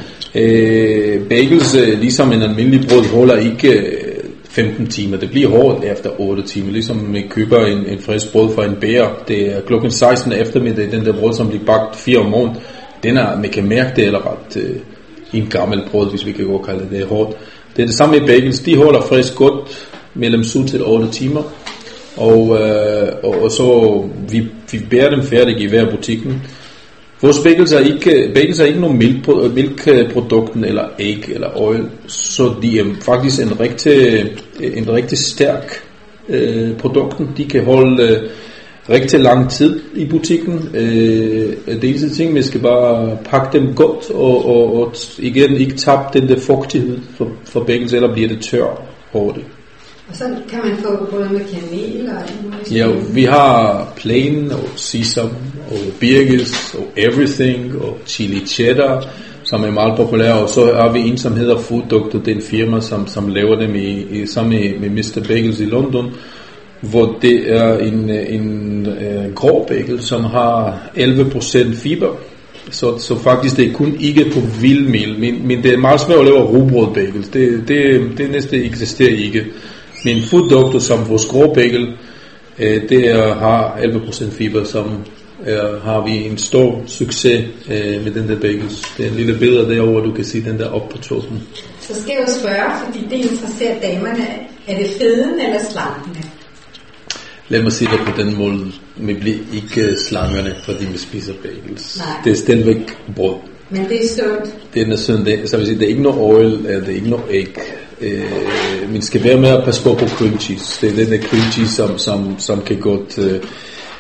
Øh, bagels, øh, ligesom en almindelig brød, holder ikke øh, femten timer. Det bliver hårdt efter otte timer, ligesom man køber en, en frisk brød fra en bager. Det er klokken seksten eftermiddag, den der brød, som bliver bagt fire om morgenen. Den er, man kan mærke det eller ret øh, en gammel brød, hvis vi kan godt kalde det, det er hårdt. Det er det samme med bagels, de holder frisk godt mellem syv til otte timer, og, øh, og, og så vi, vi bærer dem færdig i hver butikken. Vores bagels er ikke, bagels er ikke nogen mælkeprodukten eller æg eller oil, så de er faktisk en rigtig, en rigtig stærk øh, produkten. De kan holde øh, rigtig lang tid i butikken. Øh, det eneste ting, man skal bare pakke dem godt, og, og, og igen ikke tabe den der fugtighed for, for bagels, eller bliver det tør hurtigt. Og så kan man få både med kanel og... Ja, vi har plain og sesam og birkes og everything og chili cheddar, som er meget populære, og så har vi en, som hedder Food Doctor, det er en firma, som, som laver dem i, i sammen med, med mister Bagels i London, hvor det er en, en, en grå bagel, som har elleve procent fiber. Så, så faktisk det er kun ikke på vildmel, men, men det er meget svært at lave rugbrød bagels. Det, det, det næste eksisterer ikke. Men Food Doctor, som vores grå bagel, øh, det er, har elleve procent fiber, som er, har vi en stor succes øh, med den der bagels. Det er en lille billede derovre, du kan se den der op på toppen. Så skal jeg jo spørge, fordi det interesserer damerne, er det feden eller slankene? Lad mig sige det på den måde, vi bliver ikke slangerne, fordi vi spiser bagels. Nej. Det er stadigvæk brød. Men det er sundt. Det er sundt. Det, så vil sige, det er ikke noget oil, det er ikke noget æg. Øh, man skal være med at passe på på cream cheese. Det er den der cream cheese, som, som, som kan godt øh,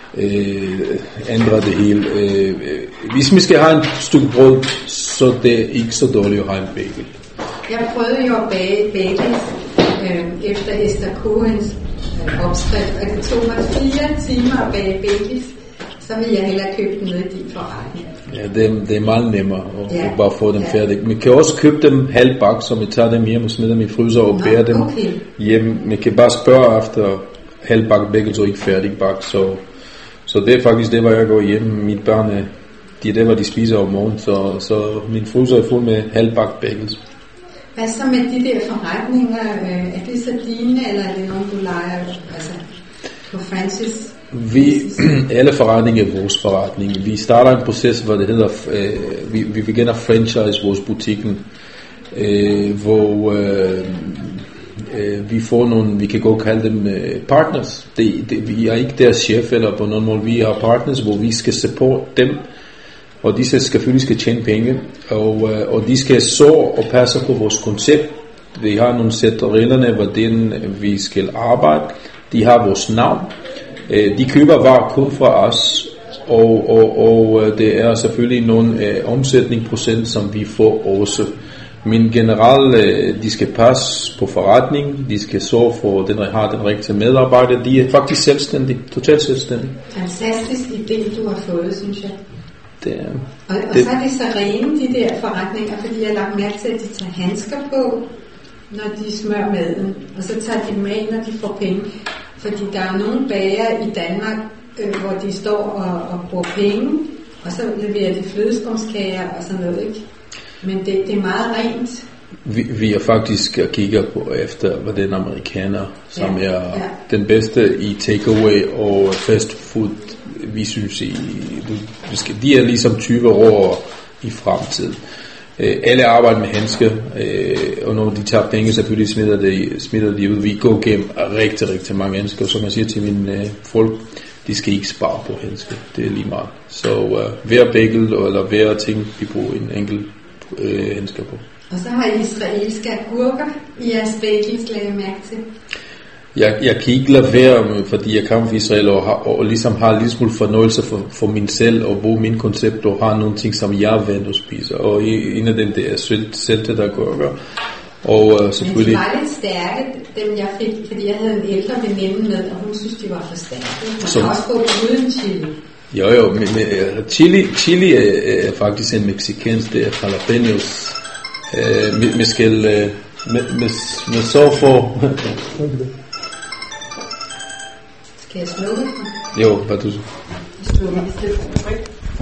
øh, ændre det hele. Øh, hvis vi skal have et stykke brød, så det er ikke så dårligt at have en bagel. Jeg prøvede jo at bage bagels øh, efter Esther Cohens øh, opskrift, og det tog mig fire timer at bage bagels, så ville jeg hellere købe den nede i din forretning. Ja, det er, det er meget nemmere at, ja. at bare få dem ja. færdige. Man kan også købe dem halvbagt, så man tager dem hjem og smider dem i fryser og bærer dem okay. hjem. Man kan bare spørge efter halvbagt bagels og ikke færdigbagt, så, så det er faktisk det, hvor jeg går hjem. Mine børn, de er det, hvor de spiser om morgenen, så, så min fryser er fuld med halvbagt bagels. Hvad så med de der forretninger? Er det så dine, eller er det nogen, du leger altså, på franchise? Vi, alle forretninger er vores forretning. Vi starter en proces, hvor det hedder, øh, vi, vi begynder at franchise vores butikken, øh, hvor øh, øh, vi får nogle, vi kan godt kalde dem øh, partners. Det, det, vi er ikke deres chef eller på nogen måde, vi har partners, hvor vi skal support dem, og de skal selvfølgelig skal tjene penge, og, øh, og de skal så og passe på vores koncept. Vi har nogle sæt reglerne, hvordan vi skal arbejde. De har vores navn. De køber varer kun fra os, og, og, og det er selvfølgelig nogle øh, omsætningsprocent, som vi får også. Men generelt, øh, de skal passe på forretning, de skal sørge for, at den har den rigtige medarbejder. De er faktisk selvstændige, totalt selvstændige. Fantastisk idé, du har fået, synes jeg. Det er, og, og det, så er de så rene, de der forretninger, fordi jeg har lagt mærke til, at de tager handsker på, når de smører maden, og så tager de dem af, når de får penge. Fordi der er nogle bager i Danmark, øh, hvor de står og, og bruger penge, og så leverer de flødeskumskager og sådan noget, ikke? Men det, det er meget rent. Vi, vi er faktisk at kigge på efter, hvordan amerikaner, som ja, er ja. den bedste i takeaway og fast food, vi synes, i, du, du skal, de er ligesom tyve år i fremtiden. Alle arbejder med handsker, og når de tager penge, selvfølgelig smider de, smider de ud. Vi går gennem rigtig, rigtig mange handsker, som jeg siger til mine folk, de skal ikke spare på handsker, det er lige meget. Så uh, hver bagel eller hver ting, vi bruger en enkelt uh, handsker på. Og så har I israelske agurker i jeres bagels, lagde jeg mærke til. Jeg, jeg kan ikke lade være, fordi jeg kommer fra Israel og, har, og ligesom har en lille smule fornøjelse for, for min selv og bruge min koncept og har nogle ting, som jeg er vant at spise. Og en af dem, det er sæltet agurker. Og uh, selvfølgelig... Men de var lidt stærke, dem jeg fik, fordi jeg havde en ældre veninde med, og hun synes, de var for stærke. Man så... kan også få uden chili. Jo jo, men uh, chili, chili er, er faktisk en mexicansk, det er jalapenos. Uh, vi, vi skal uh, med, med, med så for... Skal jeg slukke? Jo, hvad du så? Slukke i stedet for.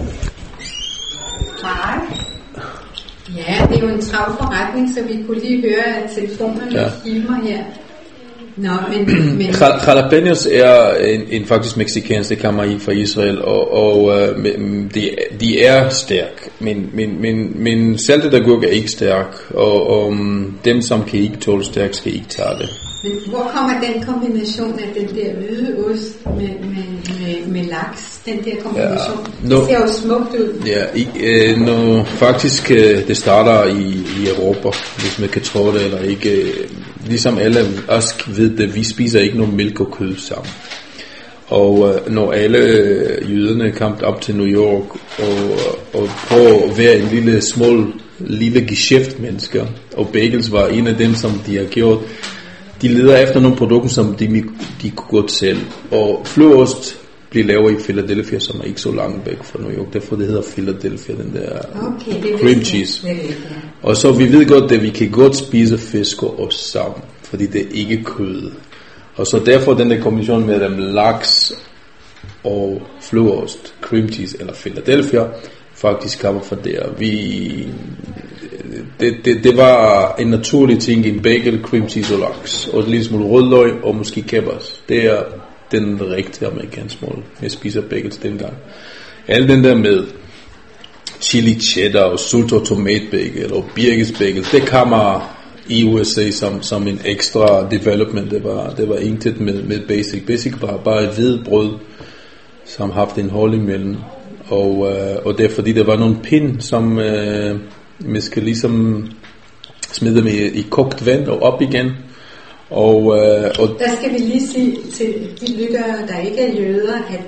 Nej. Ja, det er jo en travl forretning, så vi kunne lige høre, at telefonerne ja. filmer her. Nå, men... men... Jalapenos er en, en faktisk mexicansk, det kommer i fra Israel, og, og uh, de, de er stærk, men, men, men, men saltet agurk er ikke stærk, og um, dem, som kan ikke tåle stærk, skal ikke tage det. Men hvor kommer den kombination af den der hvide ost med, med, med, med laks, den der kombination? Ja, no, det ser jo smukt ud. Ja, i, øh, no, faktisk øh, det starter i, i Europa, hvis man kan tro det eller ikke. Ligesom alle os ved det, vi spiser ikke noget mælk og kød sammen. Og øh, når alle øh, jøderne kom op til New York og, og prøvede at være en lille små, lille geschæftmennesker, og bagels var en af dem, som de har gjort. De leder efter nogle produkter, som de, de kunne godt sælge. Og flødeost bliver lavet i Philadelphia, som er ikke så langt væk fra New York. Derfor det hedder Philadelphia, den der okay, det cream cheese. Det, det, og så vi ved godt, at vi kan godt spise fisk og ost sammen, fordi det er ikke kød. Og så derfor den der kombination med dem laks og flødeost, cream cheese eller Philadelphia, faktisk kommer fra der. Vi... Det, det, det var en naturlig ting i en bagel, cream cheese og laks, og en lille smule rødløg og måske kebabs. Det er den rigtige amerikanske måde, jeg spiser bagels dengang. Alt den der med chili cheddar og sult og tomat bagel og birkes bagel, det kommer i U S A som, som en ekstra development. Det var, det var intet med, med basic. Basic var bare et hvidt brød, som haft en hul imellem. Og, øh, og det er fordi, der var nogle pind, som... Øh, man skal ligesom smide dem i, i kogt vand og op igen. Og, øh, og der skal vi lige sige til de lyttere, der ikke er jøder, at,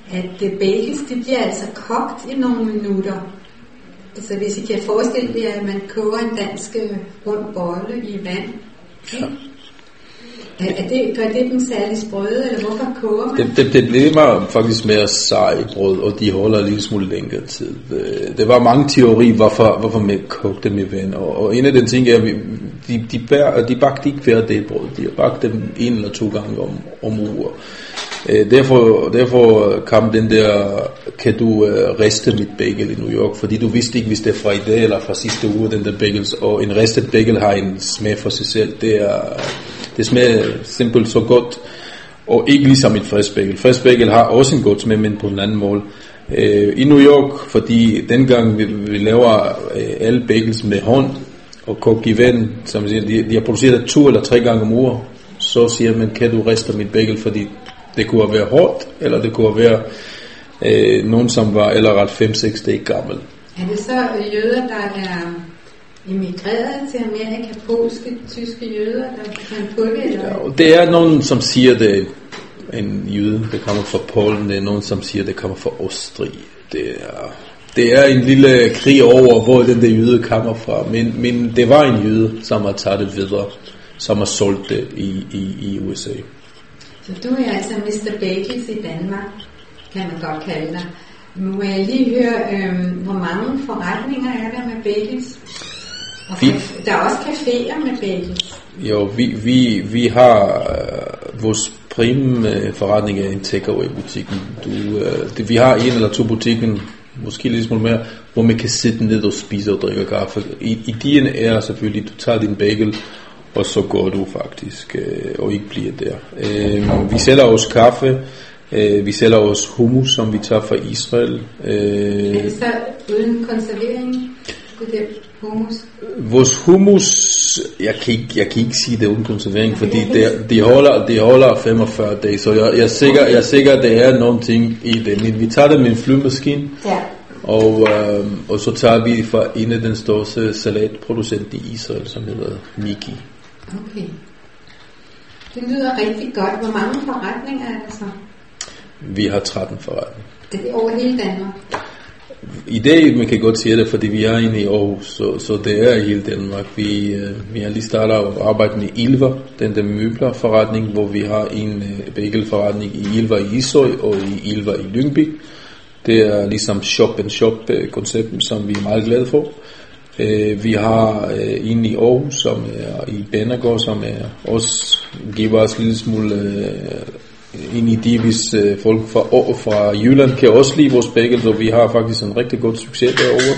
at det bagels, det bliver altså kogt i nogle minutter. Altså hvis I kan forestille jer, at man koger en dansk rund bolle i vand. Ja. Er det, gør det dem særlig sprøde, eller hvorfor koger man? Det, det, det bliver faktisk mere sej brød, og de holder en lille smule længere tid. Det var mange teorier, hvorfor, hvorfor man kogte dem i vand, og, og en af de ting er, at de, de, bær, de bagte ikke hver dag brød, de har bagt dem en eller to gange om, om uger. Derfor, derfor kom den der, kan du riste mit bagel i New York, fordi du vidste ikke, hvis det er fra i dag eller fra sidste uge, den der bagels, og en ristet bagel har en smag for sig selv. Det er, det smager simpelt så godt, og ikke ligesom et frisk bagel. Frisk bagel har også en god smag, men på en anden måde. I New York, fordi dengang vi, vi laver alle bagels med hånd og kogt i vand, som siger, de, de har produceret to eller tre gange om ugen, så siger man, kan du riste mit bagel, fordi det kunne være hårdt, eller det kunne være øh, nogen, som var allerede fem seks dage gammel. Er det så jøder, der er emigreret til Amerika, polske, tyske jøder, der kan på det? Eller? Ja, det er nogen, som siger, det er en jøde, der kommer fra Polen, det er nogen, som siger, det kommer fra Østrig. Det er, det er en lille krig over, hvor den der jøde kommer fra, men, men det var en jøde, som har taget det videre, som har solgt det i, i, i U S A. Så du er altså mister Bagels i Danmark, kan man godt kalde dig. Må jeg lige høre, øhm, hvor mange forretninger er der med bagels? Og vi, der er også caféer med bagels. Jo, vi, vi, vi har øh, vores prime forretning er en takeaway-butikken. Du, øh, det, vi har en eller to butikken, måske lidt smule mere, hvor man kan sidde ned og spise og drikke kaffe. I, ideen er selvfølgelig, du tager din bagel, og så går du faktisk, øh, og ikke bliver der. Øh, vi sælger også kaffe, øh, vi sælger også hummus, som vi tager fra Israel. Øh, er det så uden konservering? Det hummus? Vores hummus, jeg kan ikke, jeg kan ikke sige det uden konservering, fordi det, de, holder, de holder femogfyrre dage, så jeg, jeg, er sikker, jeg er sikker, at det er nogle ting i det. Men vi tager det med en flymaskine, ja. og, øh, og så tager vi fra en af den største salatproducent i Israel, som hedder Miki. Okay. Det lyder rigtig godt. Hvor mange forretninger er der så? Vi har tretten forretninger. Det er over hele Danmark? I dag, man kan godt sige det, fordi vi er inde i Aarhus, så, så det er i hele Danmark. Vi, uh, vi har lige startet at arbejde med Ilva, den der møblerforretning, hvor vi har en uh, bagelforretning i Ilva i Ishøj og i Ilva i Lyngby. Det er ligesom shop and shop konceptet, som vi er meget glade for. Uh, vi har uh, en i Aarhus, som er i Banegård, som er også giver os en lille smule uh, ind i de, hvis uh, folk fra, fra Jylland kan også lide vores bagel, så vi har faktisk en rigtig god succes derovre.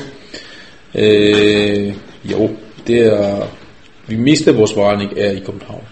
Uh, jo, det er, vi miste vores forretning er i København.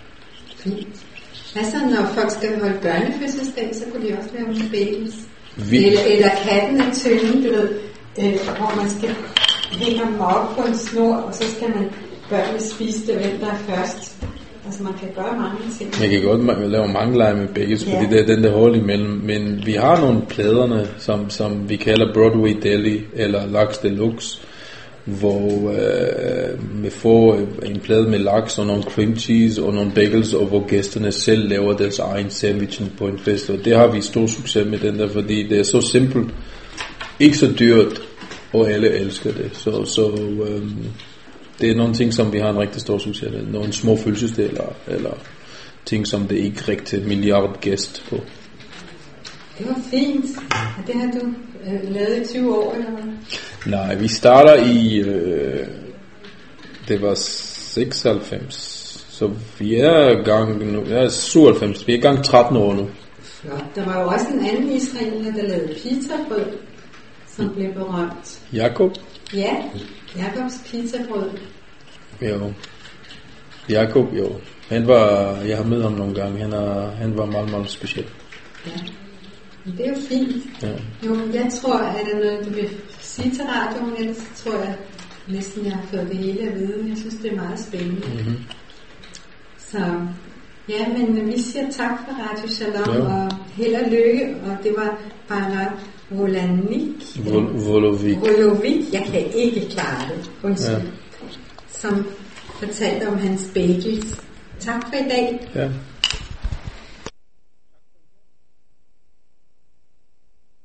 Hvad så, når folk skal holde børnefødselsdag, så kunne de også lave nogle bagels? Vi... Eller, eller katten er tynde, du ved, øh, hvor man skal hænge dem op på en snor, og så skal man børnene spise det, hvem der er først. Altså man kan gøre mange ting. Man kan godt lave mange lege med bagels, ja. Fordi det er den der hold imellem. Men vi har nogle pladerne, som, som vi kalder Broadway Deli eller Laks Deluxe, hvor øh, vi får en plade med laks og nogle cream cheese og nogle bagels, og hvor gæsterne selv laver deres egen sandwich på en fest. Og det har vi stor succes med den der, fordi det er så simpelt, ikke så dyrt, og alle elsker det. Så, så øh, det er nogle ting, som vi har en rigtig stor succes med. Nogle små fødselsdage eller, eller ting, som det ikke rigtig milliard gæst på. Det var fint. Og det har du øh, lavet i tyve år, eller hvad? Nej, vi starter i, øh, det var seksoghalvfems, så vi er gang nu, ja, syvoghalvfems, vi er gang tretten år nu. Flot. Der var jo også en anden israeler, der lavede pizzabrød, som blev berømt. Jakob? Ja, Jakobs pizzabrød. Jo, Jakob, jo. Han var, jeg har mødt ham nogle gange, han, er, han var meget, meget speciel. Ja. Det er jo fint. Ja. Jo, jeg tror, at der er noget, du vil sige til radioen, ellers tror jeg næsten, jeg har fået det hele at vide. Jeg synes, det er meget spændende. Mm-hmm. Så, ja, men vi siger tak for Radio Shalom, ja. Og held og lykke, og det var bare Volanik. Volovik. Volovik, jeg kan ikke klare det, undskyld. Ja. Som fortalte om hans bagels. Tak for i dag. Ja.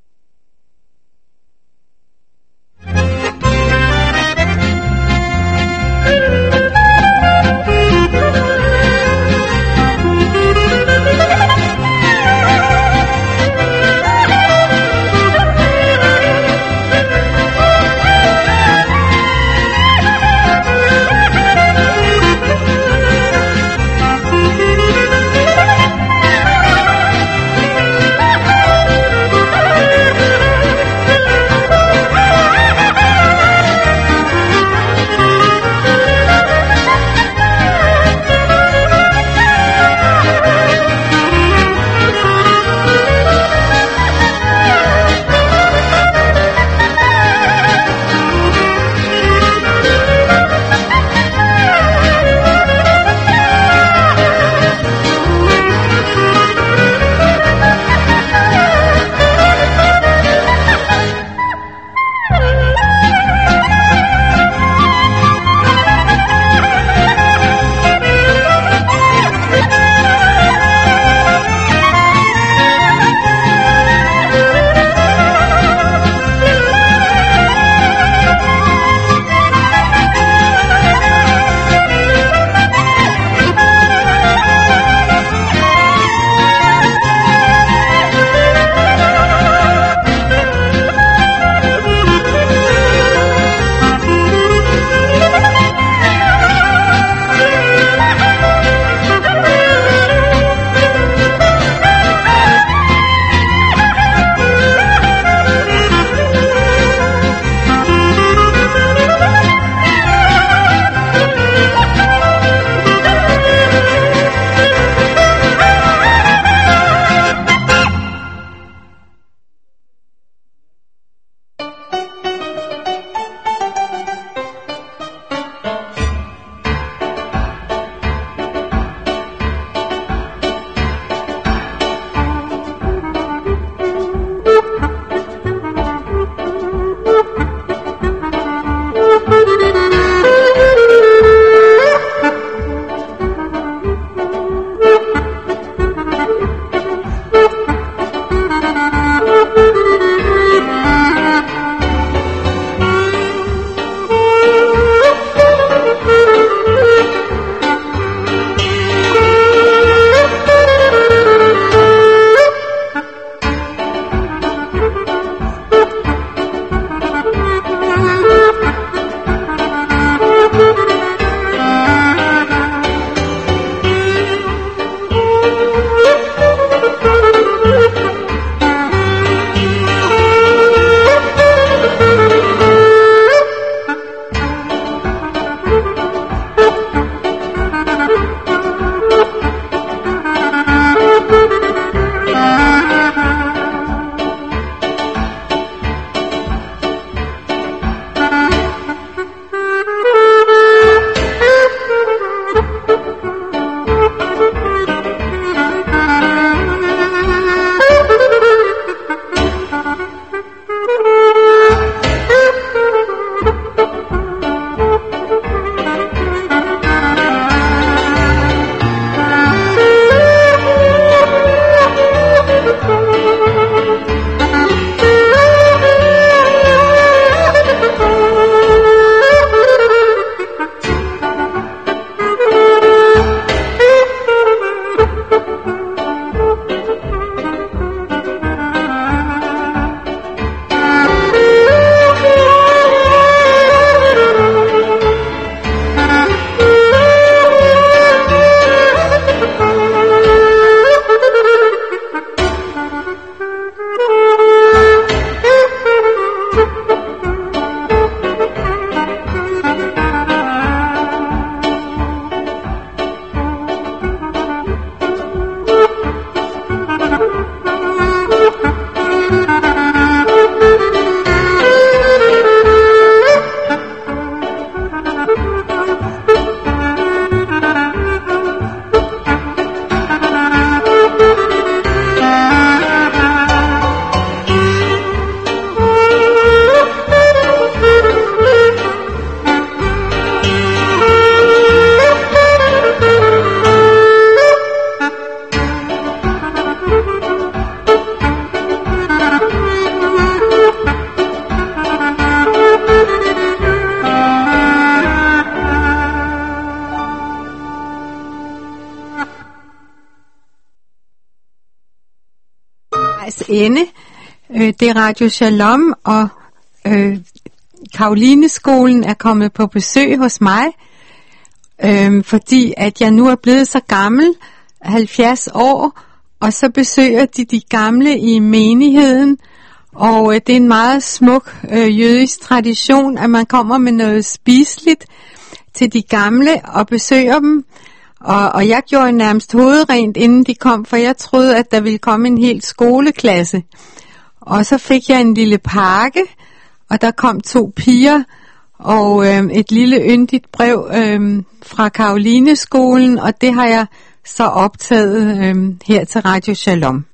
ende. Øh, det er Radio Shalom, og øh, Karolineskolen er kommet på besøg hos mig, øh, fordi at jeg nu er blevet så gammel, halvfjerds år, og så besøger de de gamle i menigheden, og øh, det er en meget smuk øh, jødisk tradition, at man kommer med noget spiseligt til de gamle og besøger dem. Og, og jeg gjorde nærmest hovedrent, inden de kom, for jeg troede, at der ville komme en hel skoleklasse. Og så fik jeg en lille pakke, og der kom to piger, og øh, et lille yndigt brev øh, fra Karolineskolen, og det har jeg så optaget øh, her til Radio Shalom.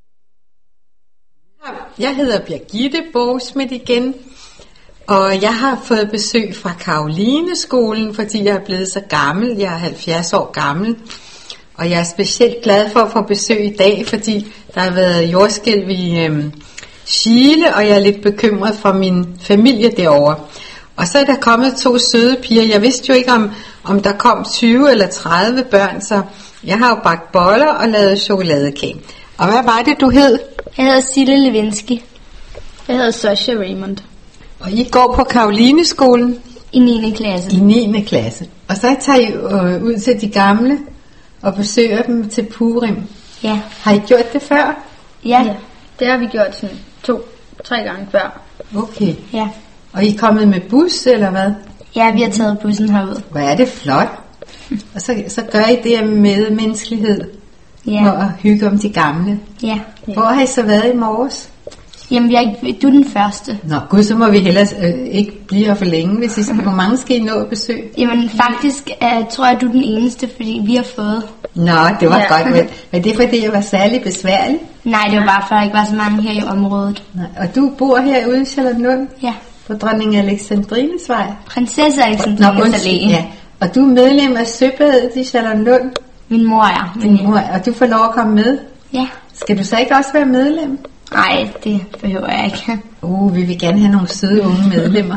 Jeg hedder Birgitte Bogsmith igen, og jeg har fået besøg fra Karolineskolen, fordi jeg er blevet så gammel. Jeg er halvfjerds år gammel, og jeg er specielt glad for at få besøg i dag, fordi der har været jordskælv i øh, Chile, og jeg er lidt bekymret for min familie derovre. Og så er der kommet to søde piger. Jeg vidste jo ikke, om, om der kom tyve eller tredive børn, så jeg har jo bagt boller og lavet chokoladekage. Og hvad var det, du hed? Jeg hedder Sille Levinsky. Jeg hedder Sasha Raymond. Og I går på Karolineskolen? I niende klasse. I niende klasse. Og så tager I øh, ud til de gamle og besøger dem til Purim. Ja. Har I gjort det før? Ja. Ja, det har vi gjort sådan to, tre gange før. Okay. Ja. Og I er kommet med bus, eller hvad? Ja, vi har taget bussen herud. Hvor er det flot. Og så, så gør I det med menneskelighed. Ja. Og hygge om de gamle. Ja. Hvor har I så været i morges? Jamen, jeg, du er den første. Nå gud, så må vi hellere øh, ikke blive her for længe, hvis I skal. Hvor mange skal I nå at besøge? Jamen, faktisk uh, tror jeg, du er den eneste, fordi vi har fået. Nå, det var Ja. godt. Men, men det er fordi, jeg var særlig besværlig? Nej, det var bare, for der ikke var så mange her i området. Nej. Og du bor herude i Charlottenlund? Ja. På Dronning Alexandrines Vej? Prinsesse Nå, Alexandrines undskyld, Allé. ja. Og du er medlem af Søbadet i Charlottenlund? Min mor er. Men Din mor, og du får lov at komme med? ja. Skal du så ikke også være medlem? Nej, det behøver jeg ikke. Uh, vi vil gerne have nogle søde unge medlemmer.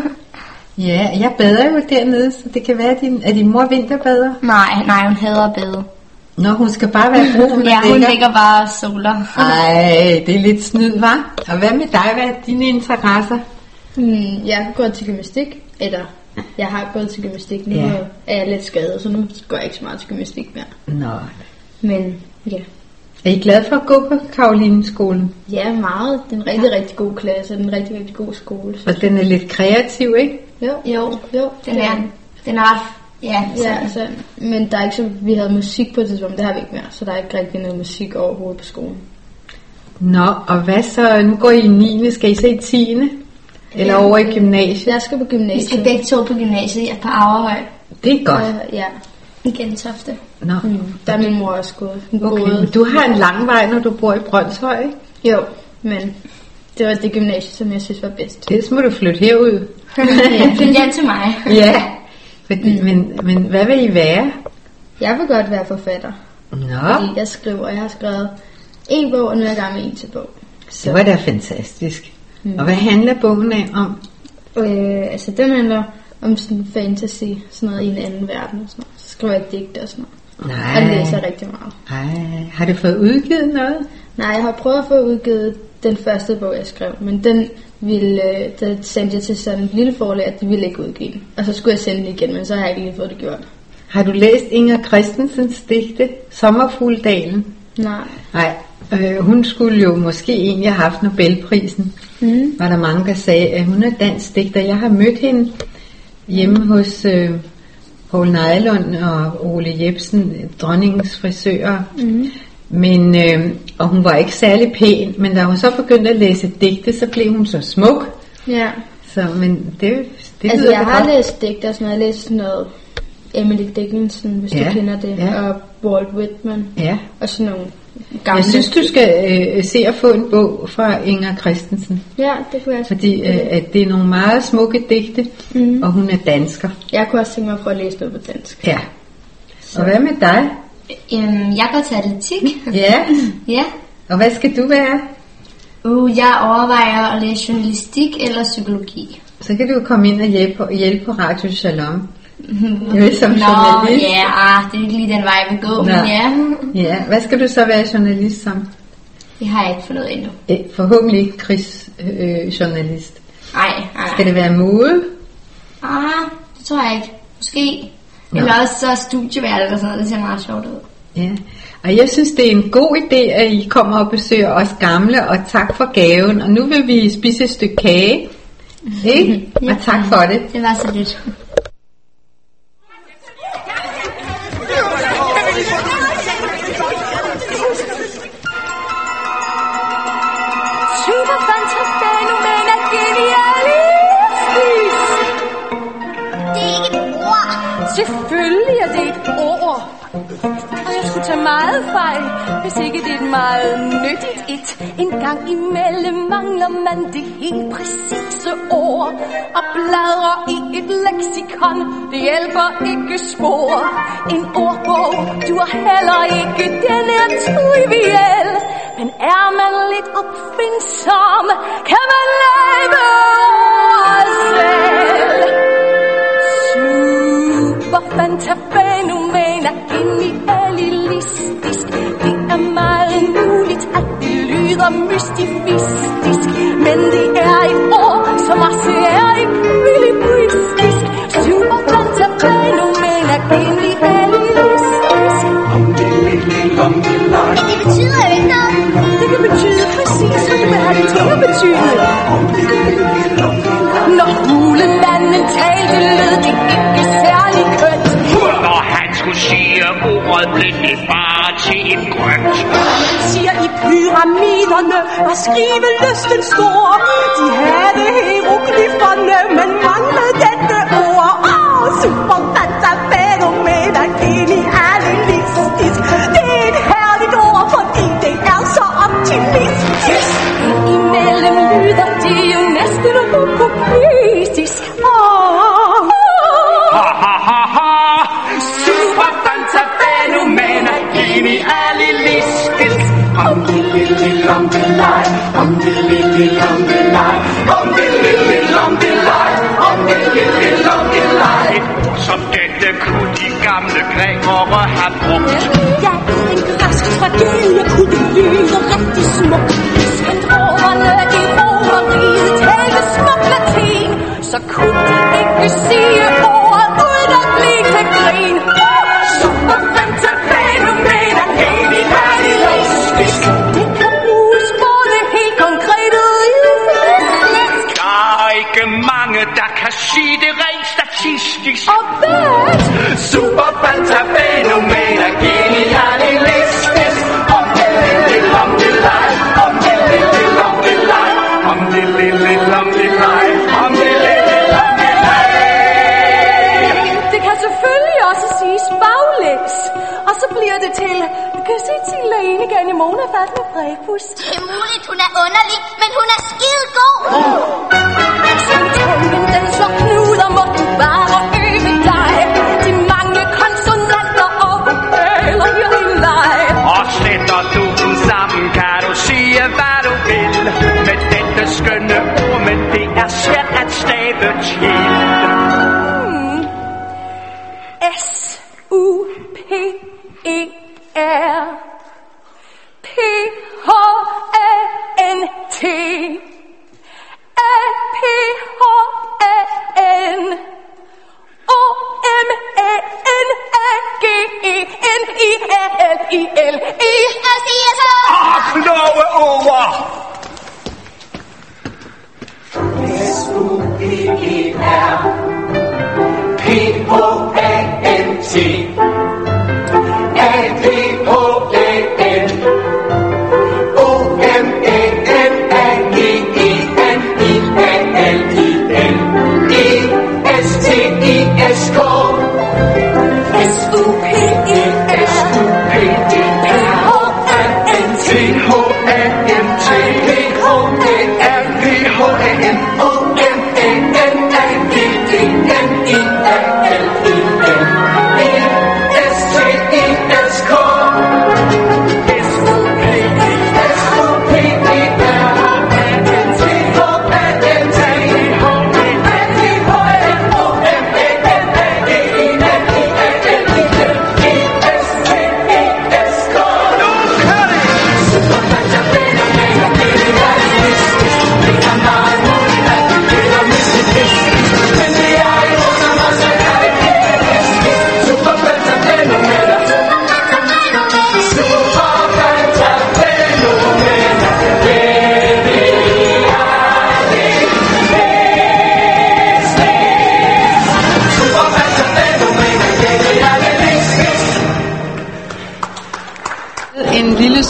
Ja, jeg bader jo dernede, så det kan være, at din, er din mor vinterbader? Nej, nej, hun hader bade. Nå, hun skal bare være brun. Ja, hun ligger bare og soler. Ej, det er lidt snyd, hva'? Og hvad med dig? Hvad er dine interesser? Hmm, jeg har gået til gymnastik, eller jeg har gået til gymnastik. Nu Ja. ja. er jeg lidt skadet, så nu går jeg ikke så meget til gymnastik mere. Nå. Men ja, Er I glade for at gå på Karolineskolen? ja meget. Det er en rigtig, rigtig god klasse, og en rigtig, rigtig god skole. Så. Og den er lidt kreativ, ikke? Jo, Jo, jo. den er, den er ret, ja, Ja, sådan. altså, men der er ikke så, vi havde musik på et tidspunkt, det har vi ikke mere, så der er ikke rigtig noget musik overhovedet på skolen. Nå, og hvad så? Nu går I i niende. Skal I se i tiende? Eller over i gymnasiet? Jeg skal på Vi skal gymnasiet. begge to på gymnasiet, ja, på Averhøj. Det er godt. Øh, ja, I Gentofte. Nå. mm, der er min mor også gået. Hun Okay, boede- men du har en lang vej, når du bor i Brøndshøj, ikke? Jo, men det var det gymnasie, som jeg synes var bedst. Ellers må du flytte herud. Ja, flyt hjem til mig. Ja. Fordi, men, men hvad vil I være? Jeg vil godt være forfatter, Nå, fordi jeg skriver. Jeg har skrevet en bog, og nu er jeg i gang med en til bog. det var da fantastisk. Og hvad handler bogen af om? Øh, altså, den handler om sådan fantasy, sådan noget i en anden verden og sådan noget. Så skriver jeg digte og sådan noget. Nej. Og det læser jeg rigtig meget. Ej, har du fået udgivet noget? Nej, jeg har prøvet at få udgivet den første bog, jeg skrev, men den ville, øh, den sendte jeg til sådan et lille forlag, at de ville ikke udgive den. Og så skulle jeg sende den igen, men så har jeg ikke lige fået det gjort. Har du læst Inger Christensens digte, Sommerfugldalen? Nej. Nej, øh, hun skulle jo måske egentlig have haft Nobelprisen. Mm. Var der mange, der sagde, at hun er dansk digter. Jeg har mødt hende hjemme hos øh, Poul Nejlund og Ole Jebsen, dronningens frisører. Mm. Men, øh, og hun var ikke særlig pæn, men da hun så begyndte at læse digte, så blev hun så smuk. Ja. Så, men det, det Altså, lyder jeg da har godt. læst digte og sådan noget. Jeg har læst sådan noget Emily Dickinson, hvis Ja, du kender det, ja. og Walt Whitman, Ja. og sådan nogle gamle. Jeg synes, du skal øh, se at få en bog fra Inger Christensen, Ja, det kunne jeg fordi øh, at det er nogle meget smukke digte, Mm. og hun er dansker. Jeg kunne også tænke mig at prøve at læse noget på dansk. Ja. Og hvad med dig? Øhm, jeg går til atletik. Ja, Ja. og hvad skal du være? Uh, jeg overvejer at læse journalistik eller psykologi. Så kan du jo komme ind og hjælpe, hjælpe på Radio Shalom. Jeg vil som Nå, journalist. ja, ah, det er ikke lige den vej, vi går, Nå. men ja. Ja, hvad skal du så være journalist som? Det har jeg ikke fundet ud af endnu. Øh, forhåbentlig ikke krigsjournalist. Øh, nej, nej. Skal det være mode? Ah, det tror jeg ikke. Måske. Ja. Eller også så studievært eller sådan noget. Det ser meget sjovt ud. Ja, og jeg synes, det er en god idé, at I kommer og besøger os gamle, og tak for gaven. Og nu vil vi spise et stykke kage, ikke? Ja. Og tak for det. Det var så lidt. Selvfølgelig er det et ord. Og jeg skulle tage meget fejl, hvis ikke det er et meget nyttigt et. En gang imellem mangler man det helt præcise ord. Og bladrer i et leksikon, det hjælper ikke spor. En ordbog, du er heller ikke, den er triviel. Men er man lidt opfindsom, kan man lave ord selv. Superfantafænomener genialistisk. Det er meget muligt, at det lyder mystifistisk, men det er et ord, som også er ekvilibristisk. Superfantafænomener genialistisk. Men det betyder jo ikke noget. Det kan betyde præcis, hvad det vil have det til at betyde. Når hulemanden talte, lød det ikke særlig kønt. Når han skulle sige ordet, blev det bare til et grønt. Siger i pyramiderne var skrivelysten stor. De havde hieroglyferne, men manglede dette ord. Åh, superfantafænomener genialistisk. Det er et herligt ord, fordi det er så optimistisk. Imellem lyder det jo næsten ukuplistisk. Ha ha ha ha. Superfantafænomener genialistisk. Om det lille om det leg, om det lille om det leg, om det lille om det leg, om det lille om det leg. Som dette kunne de gamle grækere have brugt. Ja, en græsk tragedie kunne det lyde rigtig smukt. Skandroverne i Romeriet talte smukt latin, så kunne de ikke sige ordet uden at blive til grin. Superfantafænomener genialistisk. Det kan bruges både helt konkret og illustrativt. Der er ikke mange, der kan sige det rent statistisk. Og hvad? Superfantafænomener genialistisk. Om det lille om det leg, om det lille om det leg, om det lille om det leg, om det lille om det leg. Det kan selvfølgelig også siges baglæns. Og så bliver det til, du kan se til ene igen i morgen er fast med Fræbus. Det er muligt, hun er underlig, men hun er skide god. Tungen den slår knuder, må du bare øve dig. De mange konsonanter og vokaler her i leg. Og sætter du dem sammen, kan du sige hvad du vil. Med dette skønne ord, men det er svært at stave til. Hmm. S U P E R P H A N T A P H A N O M A N A G E N I A L I L E. Jeg siger så. Og kloge ord! S U P E R P H A N T A P H A N O M A N A G E N I A L I L E S T I S K. S U P E R S U P E R P H A N T H A N T P H A R P H A N O M A N A G E N I A L I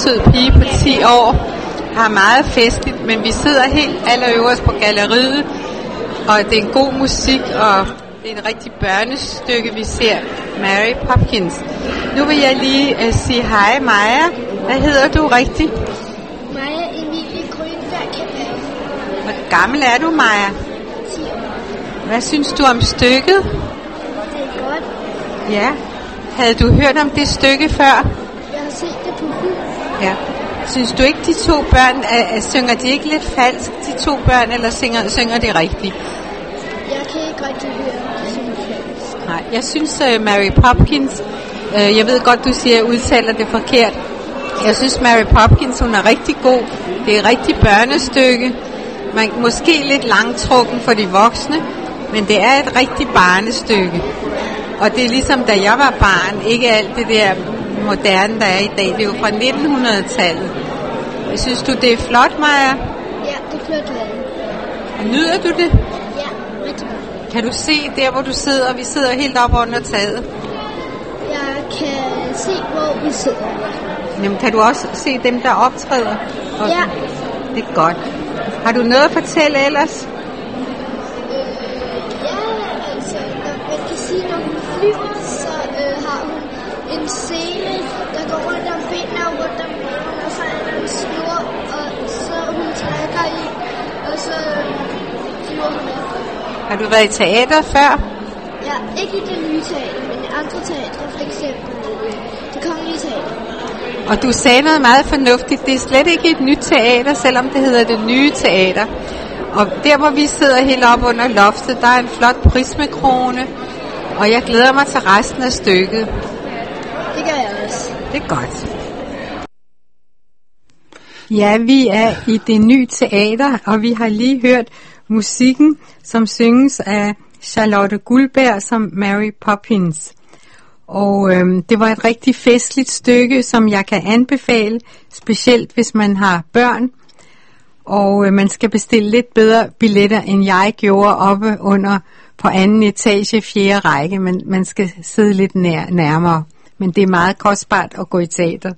sød pige på ti år, har meget festligt, men vi sidder helt allerøverst på galleriet, og det er en god musik, og det er et rigtig børnestykke, vi ser, Mary Poppins. Nu vil jeg lige uh, sige hej, Maja. Hvad hedder du rigtigt? Maja Emilie Grønberg Kjær. Hvor gammel er du, Maja? ti år. Hvad synes du om stykket? Det er godt. Ja. Havde du hørt om det stykke før? Jeg har set det på film. Ja. Synes du ikke, de to børn, uh, uh, synger de ikke lidt falsk, de to børn, eller synger, synger de rigtigt? Jeg kan ikke rigtig høre, om de synger falsk. Nej, jeg synes uh, Mary Poppins, uh, jeg ved godt, du siger, at jeg udtaler det forkert. Jeg synes Mary Poppins, hun er rigtig god. Det er et rigtig børnestykke. Man, måske lidt langtrukken for de voksne, men det er et rigtig barnestykke. Og det er ligesom da jeg var barn, ikke alt det der moderne, der er i dag. Det er jo fra nitten hundrede-tallet. Synes du, det er flot, Maja? Ja, det er flot lavet. Nyder du det? Ja, rigtig godt. Kan du se der, hvor du sidder? Vi sidder helt oppe under taget. Jeg kan se, hvor vi sidder. Jamen, kan du også se dem, der optræder? Okay. Ja. Det er godt. Har du noget at fortælle ellers? Øh, ja, altså, når man kan sige, når hun flyver, så øh, har hun en scene, der går rundt om benene og rundt om maven, og så er der en snor, og så hun trækker i, og så flyver hun op. Har du været i teater før? Ja, ikke i det nye teater, men i andre teatre, for eksempel Det Kongelige Teater. Og du sagde noget meget fornuftigt. Det er slet ikke et nyt teater, selvom det hedder det nye teater. Og der, hvor vi sidder helt op under loftet, der er en flot prismekrone. Og jeg glæder mig til resten af stykket. Det gør jeg også. Det er godt. Ja, vi er i det nye teater, og vi har lige hørt musikken, som synges af Charlotte Guldberg som Mary Poppins. Og øhm, det var et rigtig festligt stykke, som jeg kan anbefale, specielt hvis man har børn. Og øh, man skal bestille lidt bedre billetter, end jeg gjorde oppe under på anden etage, fjerde række. Men man skal sidde lidt nær, nærmere. Men det er meget kostbart at gå i teater.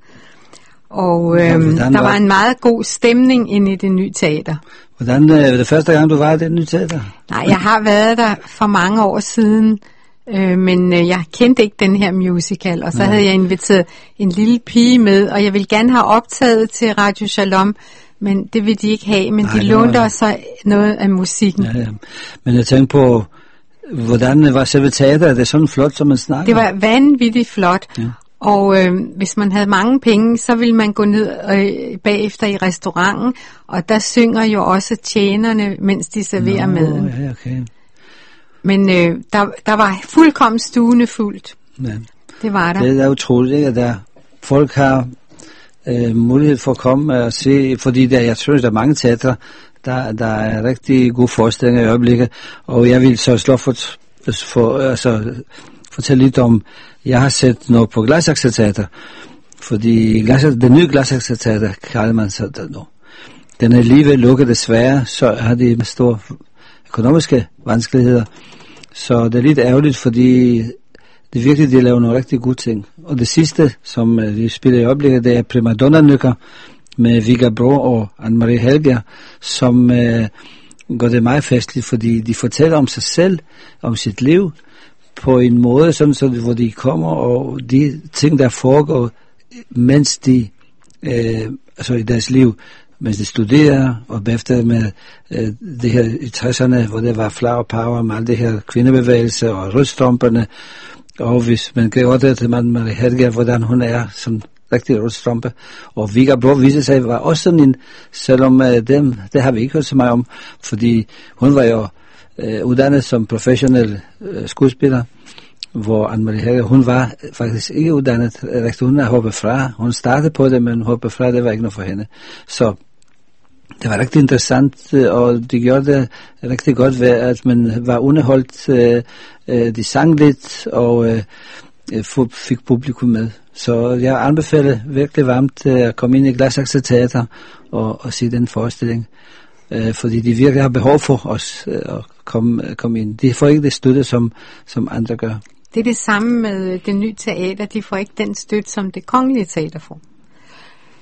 Og øhm, ja, der var, var en meget god stemning inde i det nye teater. Hvordan øh, var det første gang, du var i det nye teater? Nej, jeg har været der for mange år siden. Øh, men øh, jeg kendte ikke den her musical, og så Nej. havde jeg inviteret en lille pige med, og jeg ville gerne have optaget til Radio Shalom, men det ville de ikke have, men Nej, de lånte var... også noget af musikken. Ja, ja. Men jeg tænkte på, hvordan var selve teater? Er det sådan flot, som man snakker? Det var vanvittigt flot, ja. Og øh, hvis man havde mange penge, så ville man gå ned øh, bagefter i restauranten, og der synger jo også tjenerne, mens de serverer Nå, maden. Ja, okay. Men øh, der, der var fuldkommen stuende fuldt. Ja. Det var der. Det er utroligt, ikke? At der folk har øh, mulighed for at komme og se, fordi der, jeg tror, der er mange teatre, der, der er rigtig gode forestillinger i øjeblikket, og jeg vil så slå for, for altså, fortælle lidt om, jeg har set noget på Gladsaxe Teater, fordi det nye Gladsaxe Teater kalder man sig der nu. Den er lige ved lukket desværre, så har de med store økonomiske vanskeligheder. Så det er lidt ærgerligt, fordi det er virkelig, de laver nogle rigtig gode ting. Og det sidste, som de spiller i øjeblikket, det er Primadonna-nykker med Vigga Bro og Anne-Marie Helger, som øh, gør det meget festligt, fordi de fortæller om sig selv, om sit liv, på en måde, sådan, så, hvor de kommer, og de ting, der foregår, mens de, øh, altså i deres liv, mens de studerer, og bagefter med øh, det her i tresserne, hvor det var flower power, med alle det her kvindebevægelse og rødstrømperne, og hvis man kan godt til man med Helga, hvordan hun er som rigtig rødstrømpe, og Vigga Bro viser sig, var også sådan en, selvom øh, dem, det har vi ikke hørt så meget om, fordi hun var jo øh, uddannet som professionel øh, skuespiller, hvor Anne-Marie Helger, hun var faktisk ikke uddannet, rigtig, hun er hoppet fra, hun startede på det, men hoppet fra, det var ikke noget for hende. Så det var rigtig interessant, og det gjorde det rigtig godt ved, at man var underholdt, øh, øh, de sang lidt, og øh, fik publikum med. Så jeg anbefaler virkelig varmt at komme ind i Gladsaxe Teater og, og se den forestilling, øh, fordi de virkelig har behov for os øh, at komme, komme ind. De får ikke det støtte, som, som andre gør. Det er det samme med det nye teater, de får ikke den støtte, som det kongelige teater får.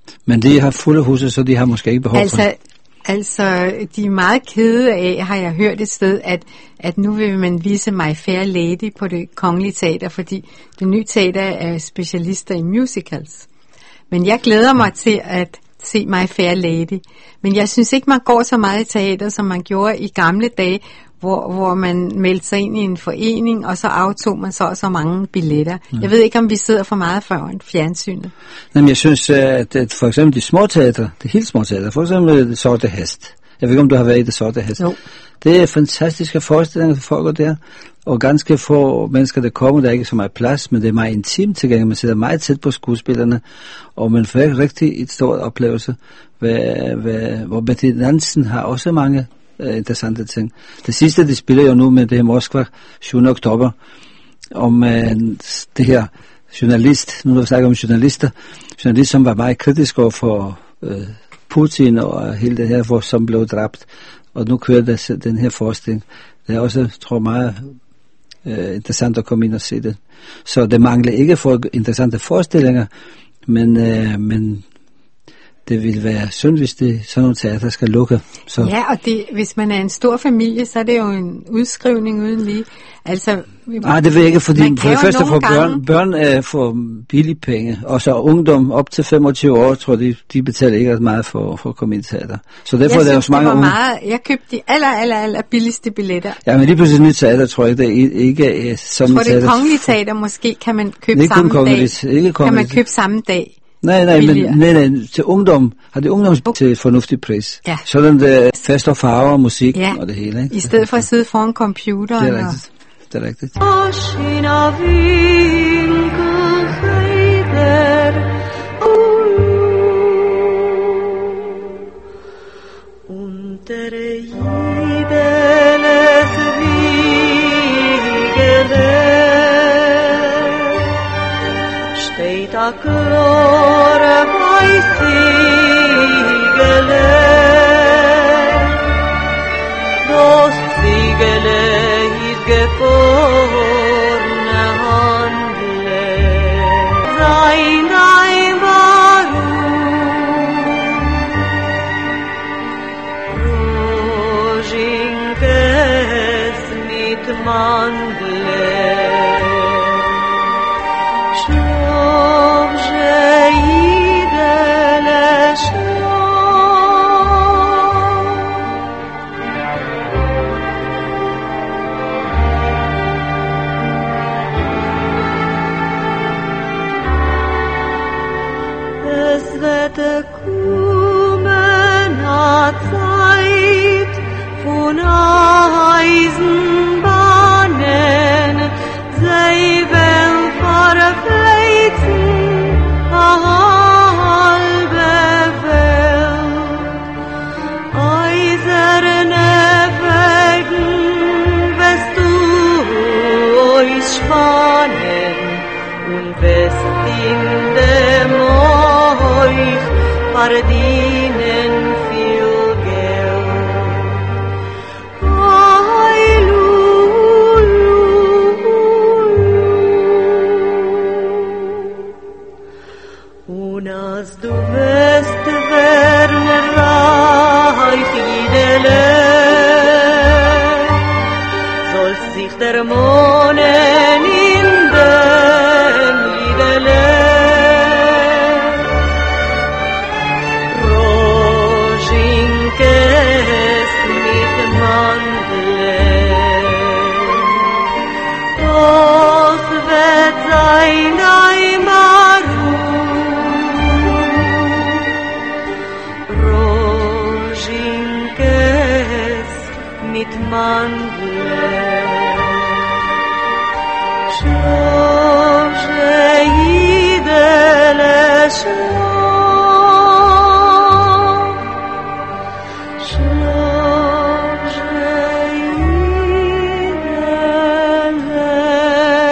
Men de har fulde huse, så de har måske ikke behov altså, for... Altså, de er meget kede af, har jeg hørt et sted, at, at nu vil man vise My Fair Lady på Det Kongelige Teater, fordi det nye teater er specialister i musicals. Men jeg glæder mig til at se My Fair Lady. Men jeg synes ikke, man går så meget i teater, som man gjorde i gamle dage, hvor, hvor man meldte sig ind i en forening, og så aftog man så og så mange billetter. Mm. Jeg ved ikke, om vi sidder for meget foran fjernsynet. Jamen, jeg synes, at, at for eksempel de små teater, de helt små teater, for eksempel Det Sorte Hest. Jeg ved ikke, om du har været i Det Sorte Hest. Jo. Det er fantastiske forestillinger, der foregår der, og ganske få mennesker, der kommer, der er ikke så meget plads, men det er meget intimt tilgængeligt. Man sidder meget tæt på skuespillerne, og man får rigtig et stort oplevelse, hvad, hvad, hvor Betty Nansen har også mange uh, interessante ting. Det sidste, de spiller jo nu med det her Moskva, syvende oktober, om uh, det her journalist, nu når vi snakker om journalister, journalist, som var meget kritisk over for uh, Putin og hele det her, hvor som blev dræbt. Og nu kører det, den her forestilling. Det er også, tror jeg, meget øh, interessant at komme ind og se det. Så det mangler ikke for interessante forestillinger, men, øh, men det vil være synd, hvis det sådan nogle teater skal lukke. Så. Ja, og det, hvis man er en stor familie, så er det jo en udskrivning uden lige. Altså, Nej, det vil jeg ikke, fordi for det første får børn, børn øh, får billige penge, og så ungdom op til femogtyve år, tror de, de betaler ikke meget for, for at komme ind i teater. Så derfor jeg er der jo synes, så mange det var unge. meget, jeg købte de aller, aller, aller billigste billetter. Ja, men lige pludselig nyt teater, tror jeg, det ikke er sådan et teater. Jeg tror, det kongelige teater måske kan man købe samme dag. Ikke kan man købe samme dag. Nej, nej, men nej, nej, til ungdom, har det ungdoms til fornuftig pris. Ja. Sådan det fest og farver og musik ja. Og det hele, ikke? I stedet for at sidde foran computeren. Det er rigtigt, det er rigtigt. Steht a klare Weißziegele, das Ziegele ist gefahrene Handle, sein ein Barum, Rojinkes mit Mandle. Verdienen viel Geld. Und als du wirst werden reich, Idele, sollst sich der Monen in den Idele. Mit Mandle, schlaf, Idele, schlaf, schlaf, Idele,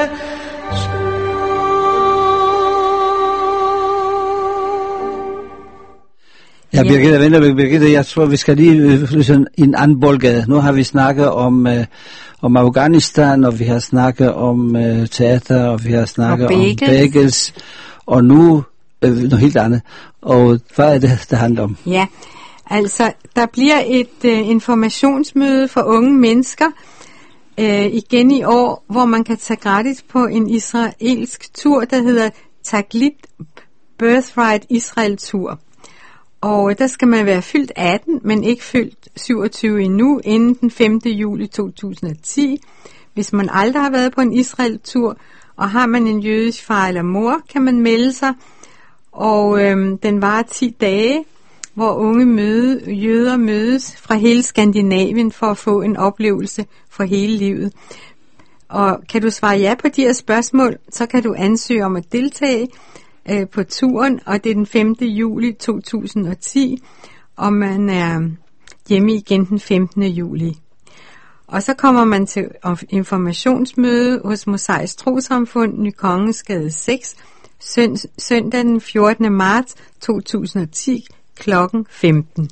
Ja, Birgitte, venter, Birgitte, jeg tror, vi skal lige sådan en anden boldgade. Nu har vi snakket om, øh, om Afghanistan, og vi har snakket om øh, teater, og vi har snakket om bagels. Og nu øh, noget helt andet. Og hvad er det, det handler om? Ja, altså der bliver et øh, informationsmøde for unge mennesker øh, igen i år, hvor man kan tage gratis på en israelsk tur, der hedder Taglit Birthright Israel Tour. Og der skal man være fyldt atten, men ikke fyldt syvogtyve endnu, inden den femte juli to tusind og ti. Hvis man aldrig har været på en Israel-tur, og har man en jødisk far eller mor, kan man melde sig. Og øhm, den varer ti dage, hvor unge møde, jøder mødes fra hele Skandinavien for at få en oplevelse for hele livet. Og kan du svare ja på de her spørgsmål, så kan du ansøge om at deltage øh, på turen, og det er den femte juli to tusind og ti, og man er hjemme igen den femtende juli. Og så kommer man til informationsmøde hos Mosaisk Trossamfund, Ny Kongensgade seks, søn, søndag den fjortende marts to tusind og ti klokken femten.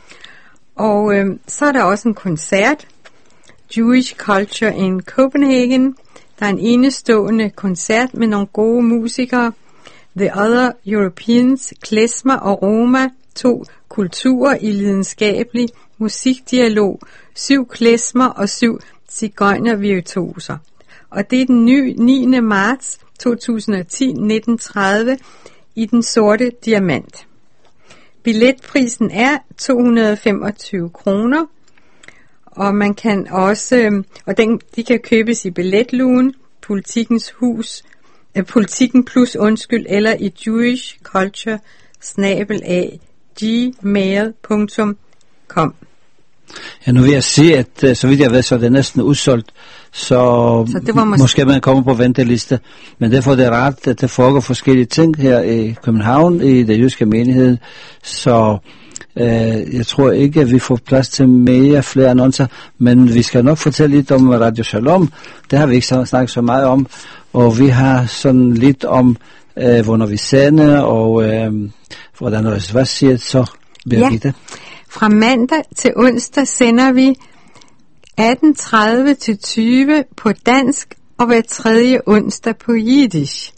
Og øh, så er der også en koncert, Jewish Culture in Copenhagen. Der er en enestående koncert med nogle gode musikere. The Other Europeans, Klezmer og Roma, to kulturer i lidenskabelig musikdialog, syv klezmer og syv zigøjnervirtuoser. Og det er den nye niende marts to tusind og ti nitten tredive i Den Sorte Diamant. Billetprisen er to hundrede og femogtyve kroner, og man kan også, og den, de kan købes i billetlugen, Politikens Hus, eh, Politiken Plus undskyld, eller i Jewish Culture snabel-a gmail punktum com. Ja, nu vil jeg sige, at så vidt jeg ved, så er det næsten udsolgt, så, så det var måske... måske man kommer på venteliste. Men derfor er det rart, at der foregår forskellige ting her i København, i det jødiske menighed, så øh, jeg tror ikke, at vi får plads til mere flere annoncer, men vi skal nok fortælle lidt om Radio Shalom. Det har vi ikke snakket så meget om, og vi har sådan lidt om, øh, hvornår vi sender, og øh, hvordan det hvad siger så, Birgitte? Ja. Fra mandag til onsdag sender vi atten tredive til tyve på dansk og hver tredje onsdag på jiddisch.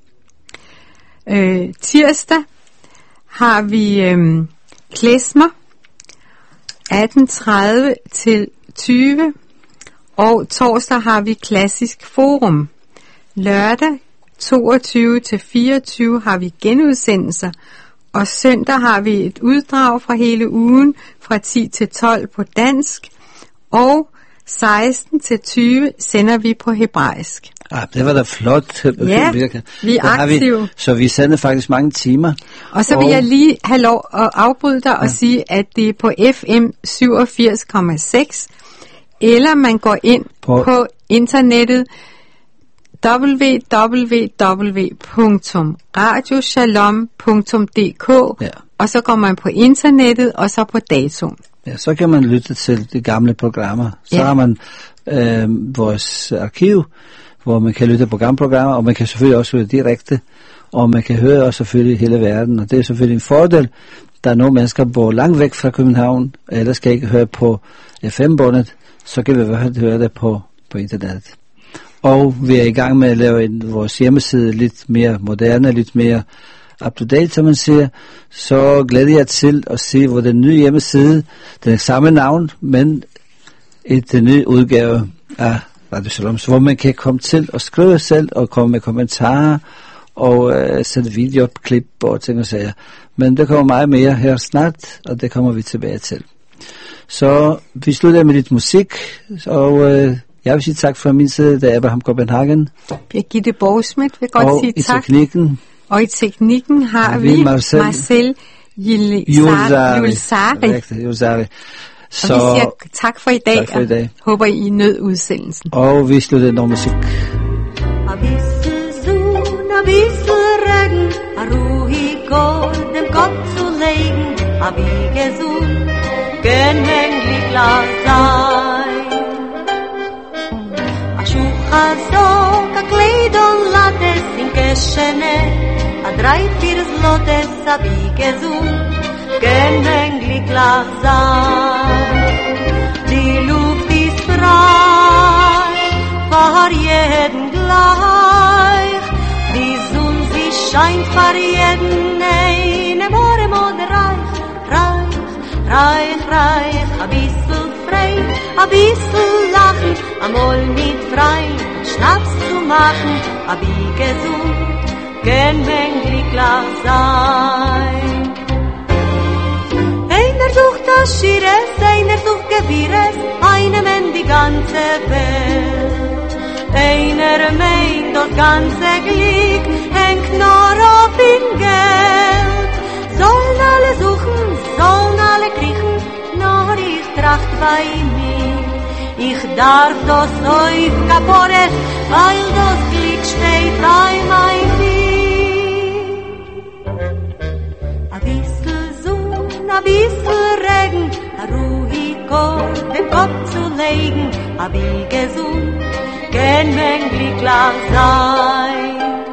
Øh, tirsdag har vi øh, klezmer atten tredive til tyve, og torsdag har vi klassisk forum. Lørdag toogtyve til fireogtyve har vi genudsendelser, og søndag har vi et uddrag fra hele ugen fra ti til tolv på dansk, og seksten til tyve sender vi på hebraisk. Ah, det var da flot. Ja, vi er aktive. Vi, så vi sender faktisk mange timer. Og så vil og... jeg lige have lov at afbryde dig ja. og sige, at det er på F M syvogfirs komma seks, eller man går ind på, på internettet w w w punktum radioshalom punktum d k, ja. og så går man på internettet, og så på datoen. Ja, så kan man lytte til de gamle programmer. Så ja. har man øh, vores arkiv, hvor man kan lytte på gamle programmer, og man kan selvfølgelig også høre direkte, og man kan høre også selvfølgelig hele verden, og det er selvfølgelig en fordel. Der er nogle mennesker, der bor langt væk fra København, eller skal ikke høre på F M-båndet, så kan vi høre det på, på internettet. Og vi er i gang med at lave en, vores hjemmeside lidt mere moderne, lidt mere up-to-date, som man siger. Så glæder jeg til at se, hvor den nye hjemmeside, den er samme navn, men et den nye udgave af Radio Shalom, hvor man kan komme til at skrive selv, og komme med kommentarer, og øh, sætte videoklip og ting og sager. Men der kommer meget mere her snart, og det kommer vi tilbage til. Så vi slutter med lidt musik, og øh, jeg vil sige tak fra min side, det er Abraham Copenhagen. Birgitte Borgsmith vil godt og sige i tak. Teknikken, og i teknikken har vi, vi Marcel, Marcel Julsari. Så og vi siger tak for i dag, for i dag. og håber I nød udsendelsen. Og vi slutter noget musik. A bissel Sonne, a bissel Regen, a ruhig Gold dem Gott zu legen, a wie gesund, genmänglich las sein. A Schuchazok, a Kleid und Lattes in Geschene, a drei, vier Lottes, a wie gesund, genmänglich las sein. Die Luft ist frei, war jeden gleich, die Sonne sie scheint für jeden eine More Mode reich, reich, reich, reich, a bissl frei, a bissl lachen, amol mit frei, Schnaps zu machen, a wie gesund, kein Mänglich lach sein. Einer sucht das Schires, einer sucht Gewirres, einer meint die ganze Welt. Einer meint das ganze Glück hängt nur auf dem Geld. Sollen alle suchen, sollen alle kriechen, nur ich tracht bei mir. Ich darf das auf Kapores, weil das Glück steht bei mein Bier. A bissl Sonn, a bissl Regen, a ruhig Gott den Kopf zu legen, a wie gesund, kein Mänglich lach sein.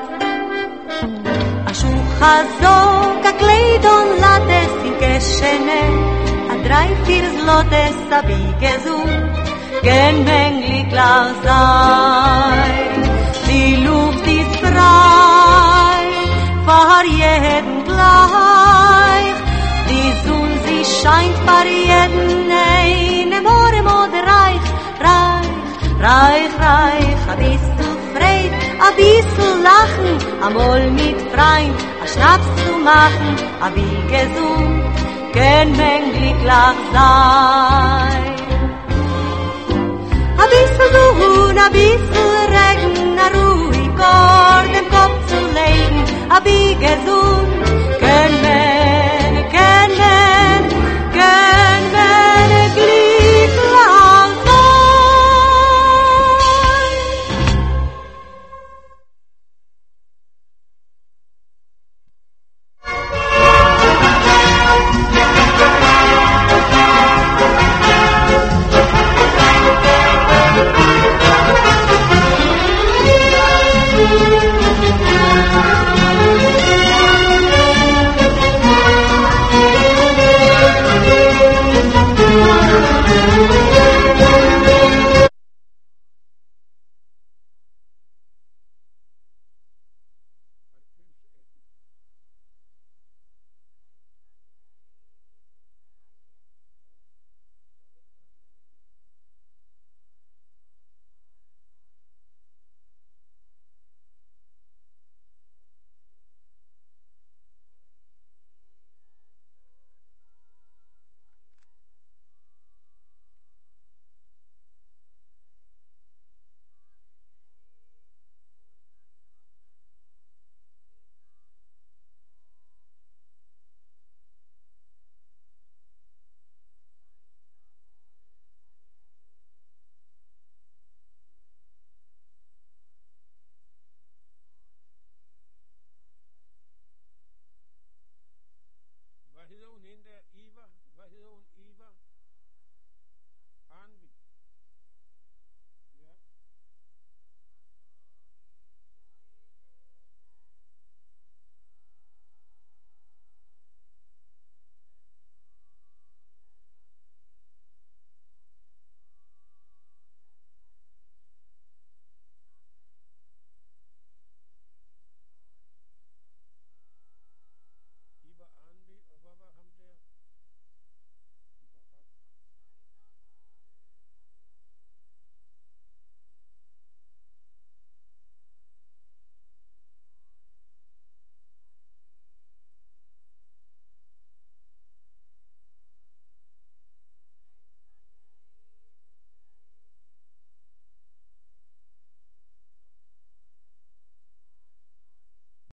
A Schucha Sog, a Kleid und Lattes in Geschene, a drei, vier Slottes, a wie gesund, kein Mänglich lach sein. Die Luft ist frei, für jeden gleich, die Sonne, sie scheint für jeden, eine More Mode reich, reich, reich, reich, a bissl frei, a bissl lachen, amol mit Freund, a Schnaps zu machen, a wie gesund, kein Mänglich lach sein. A bissl Sonn, a bissl Regen, a ruhig Gott,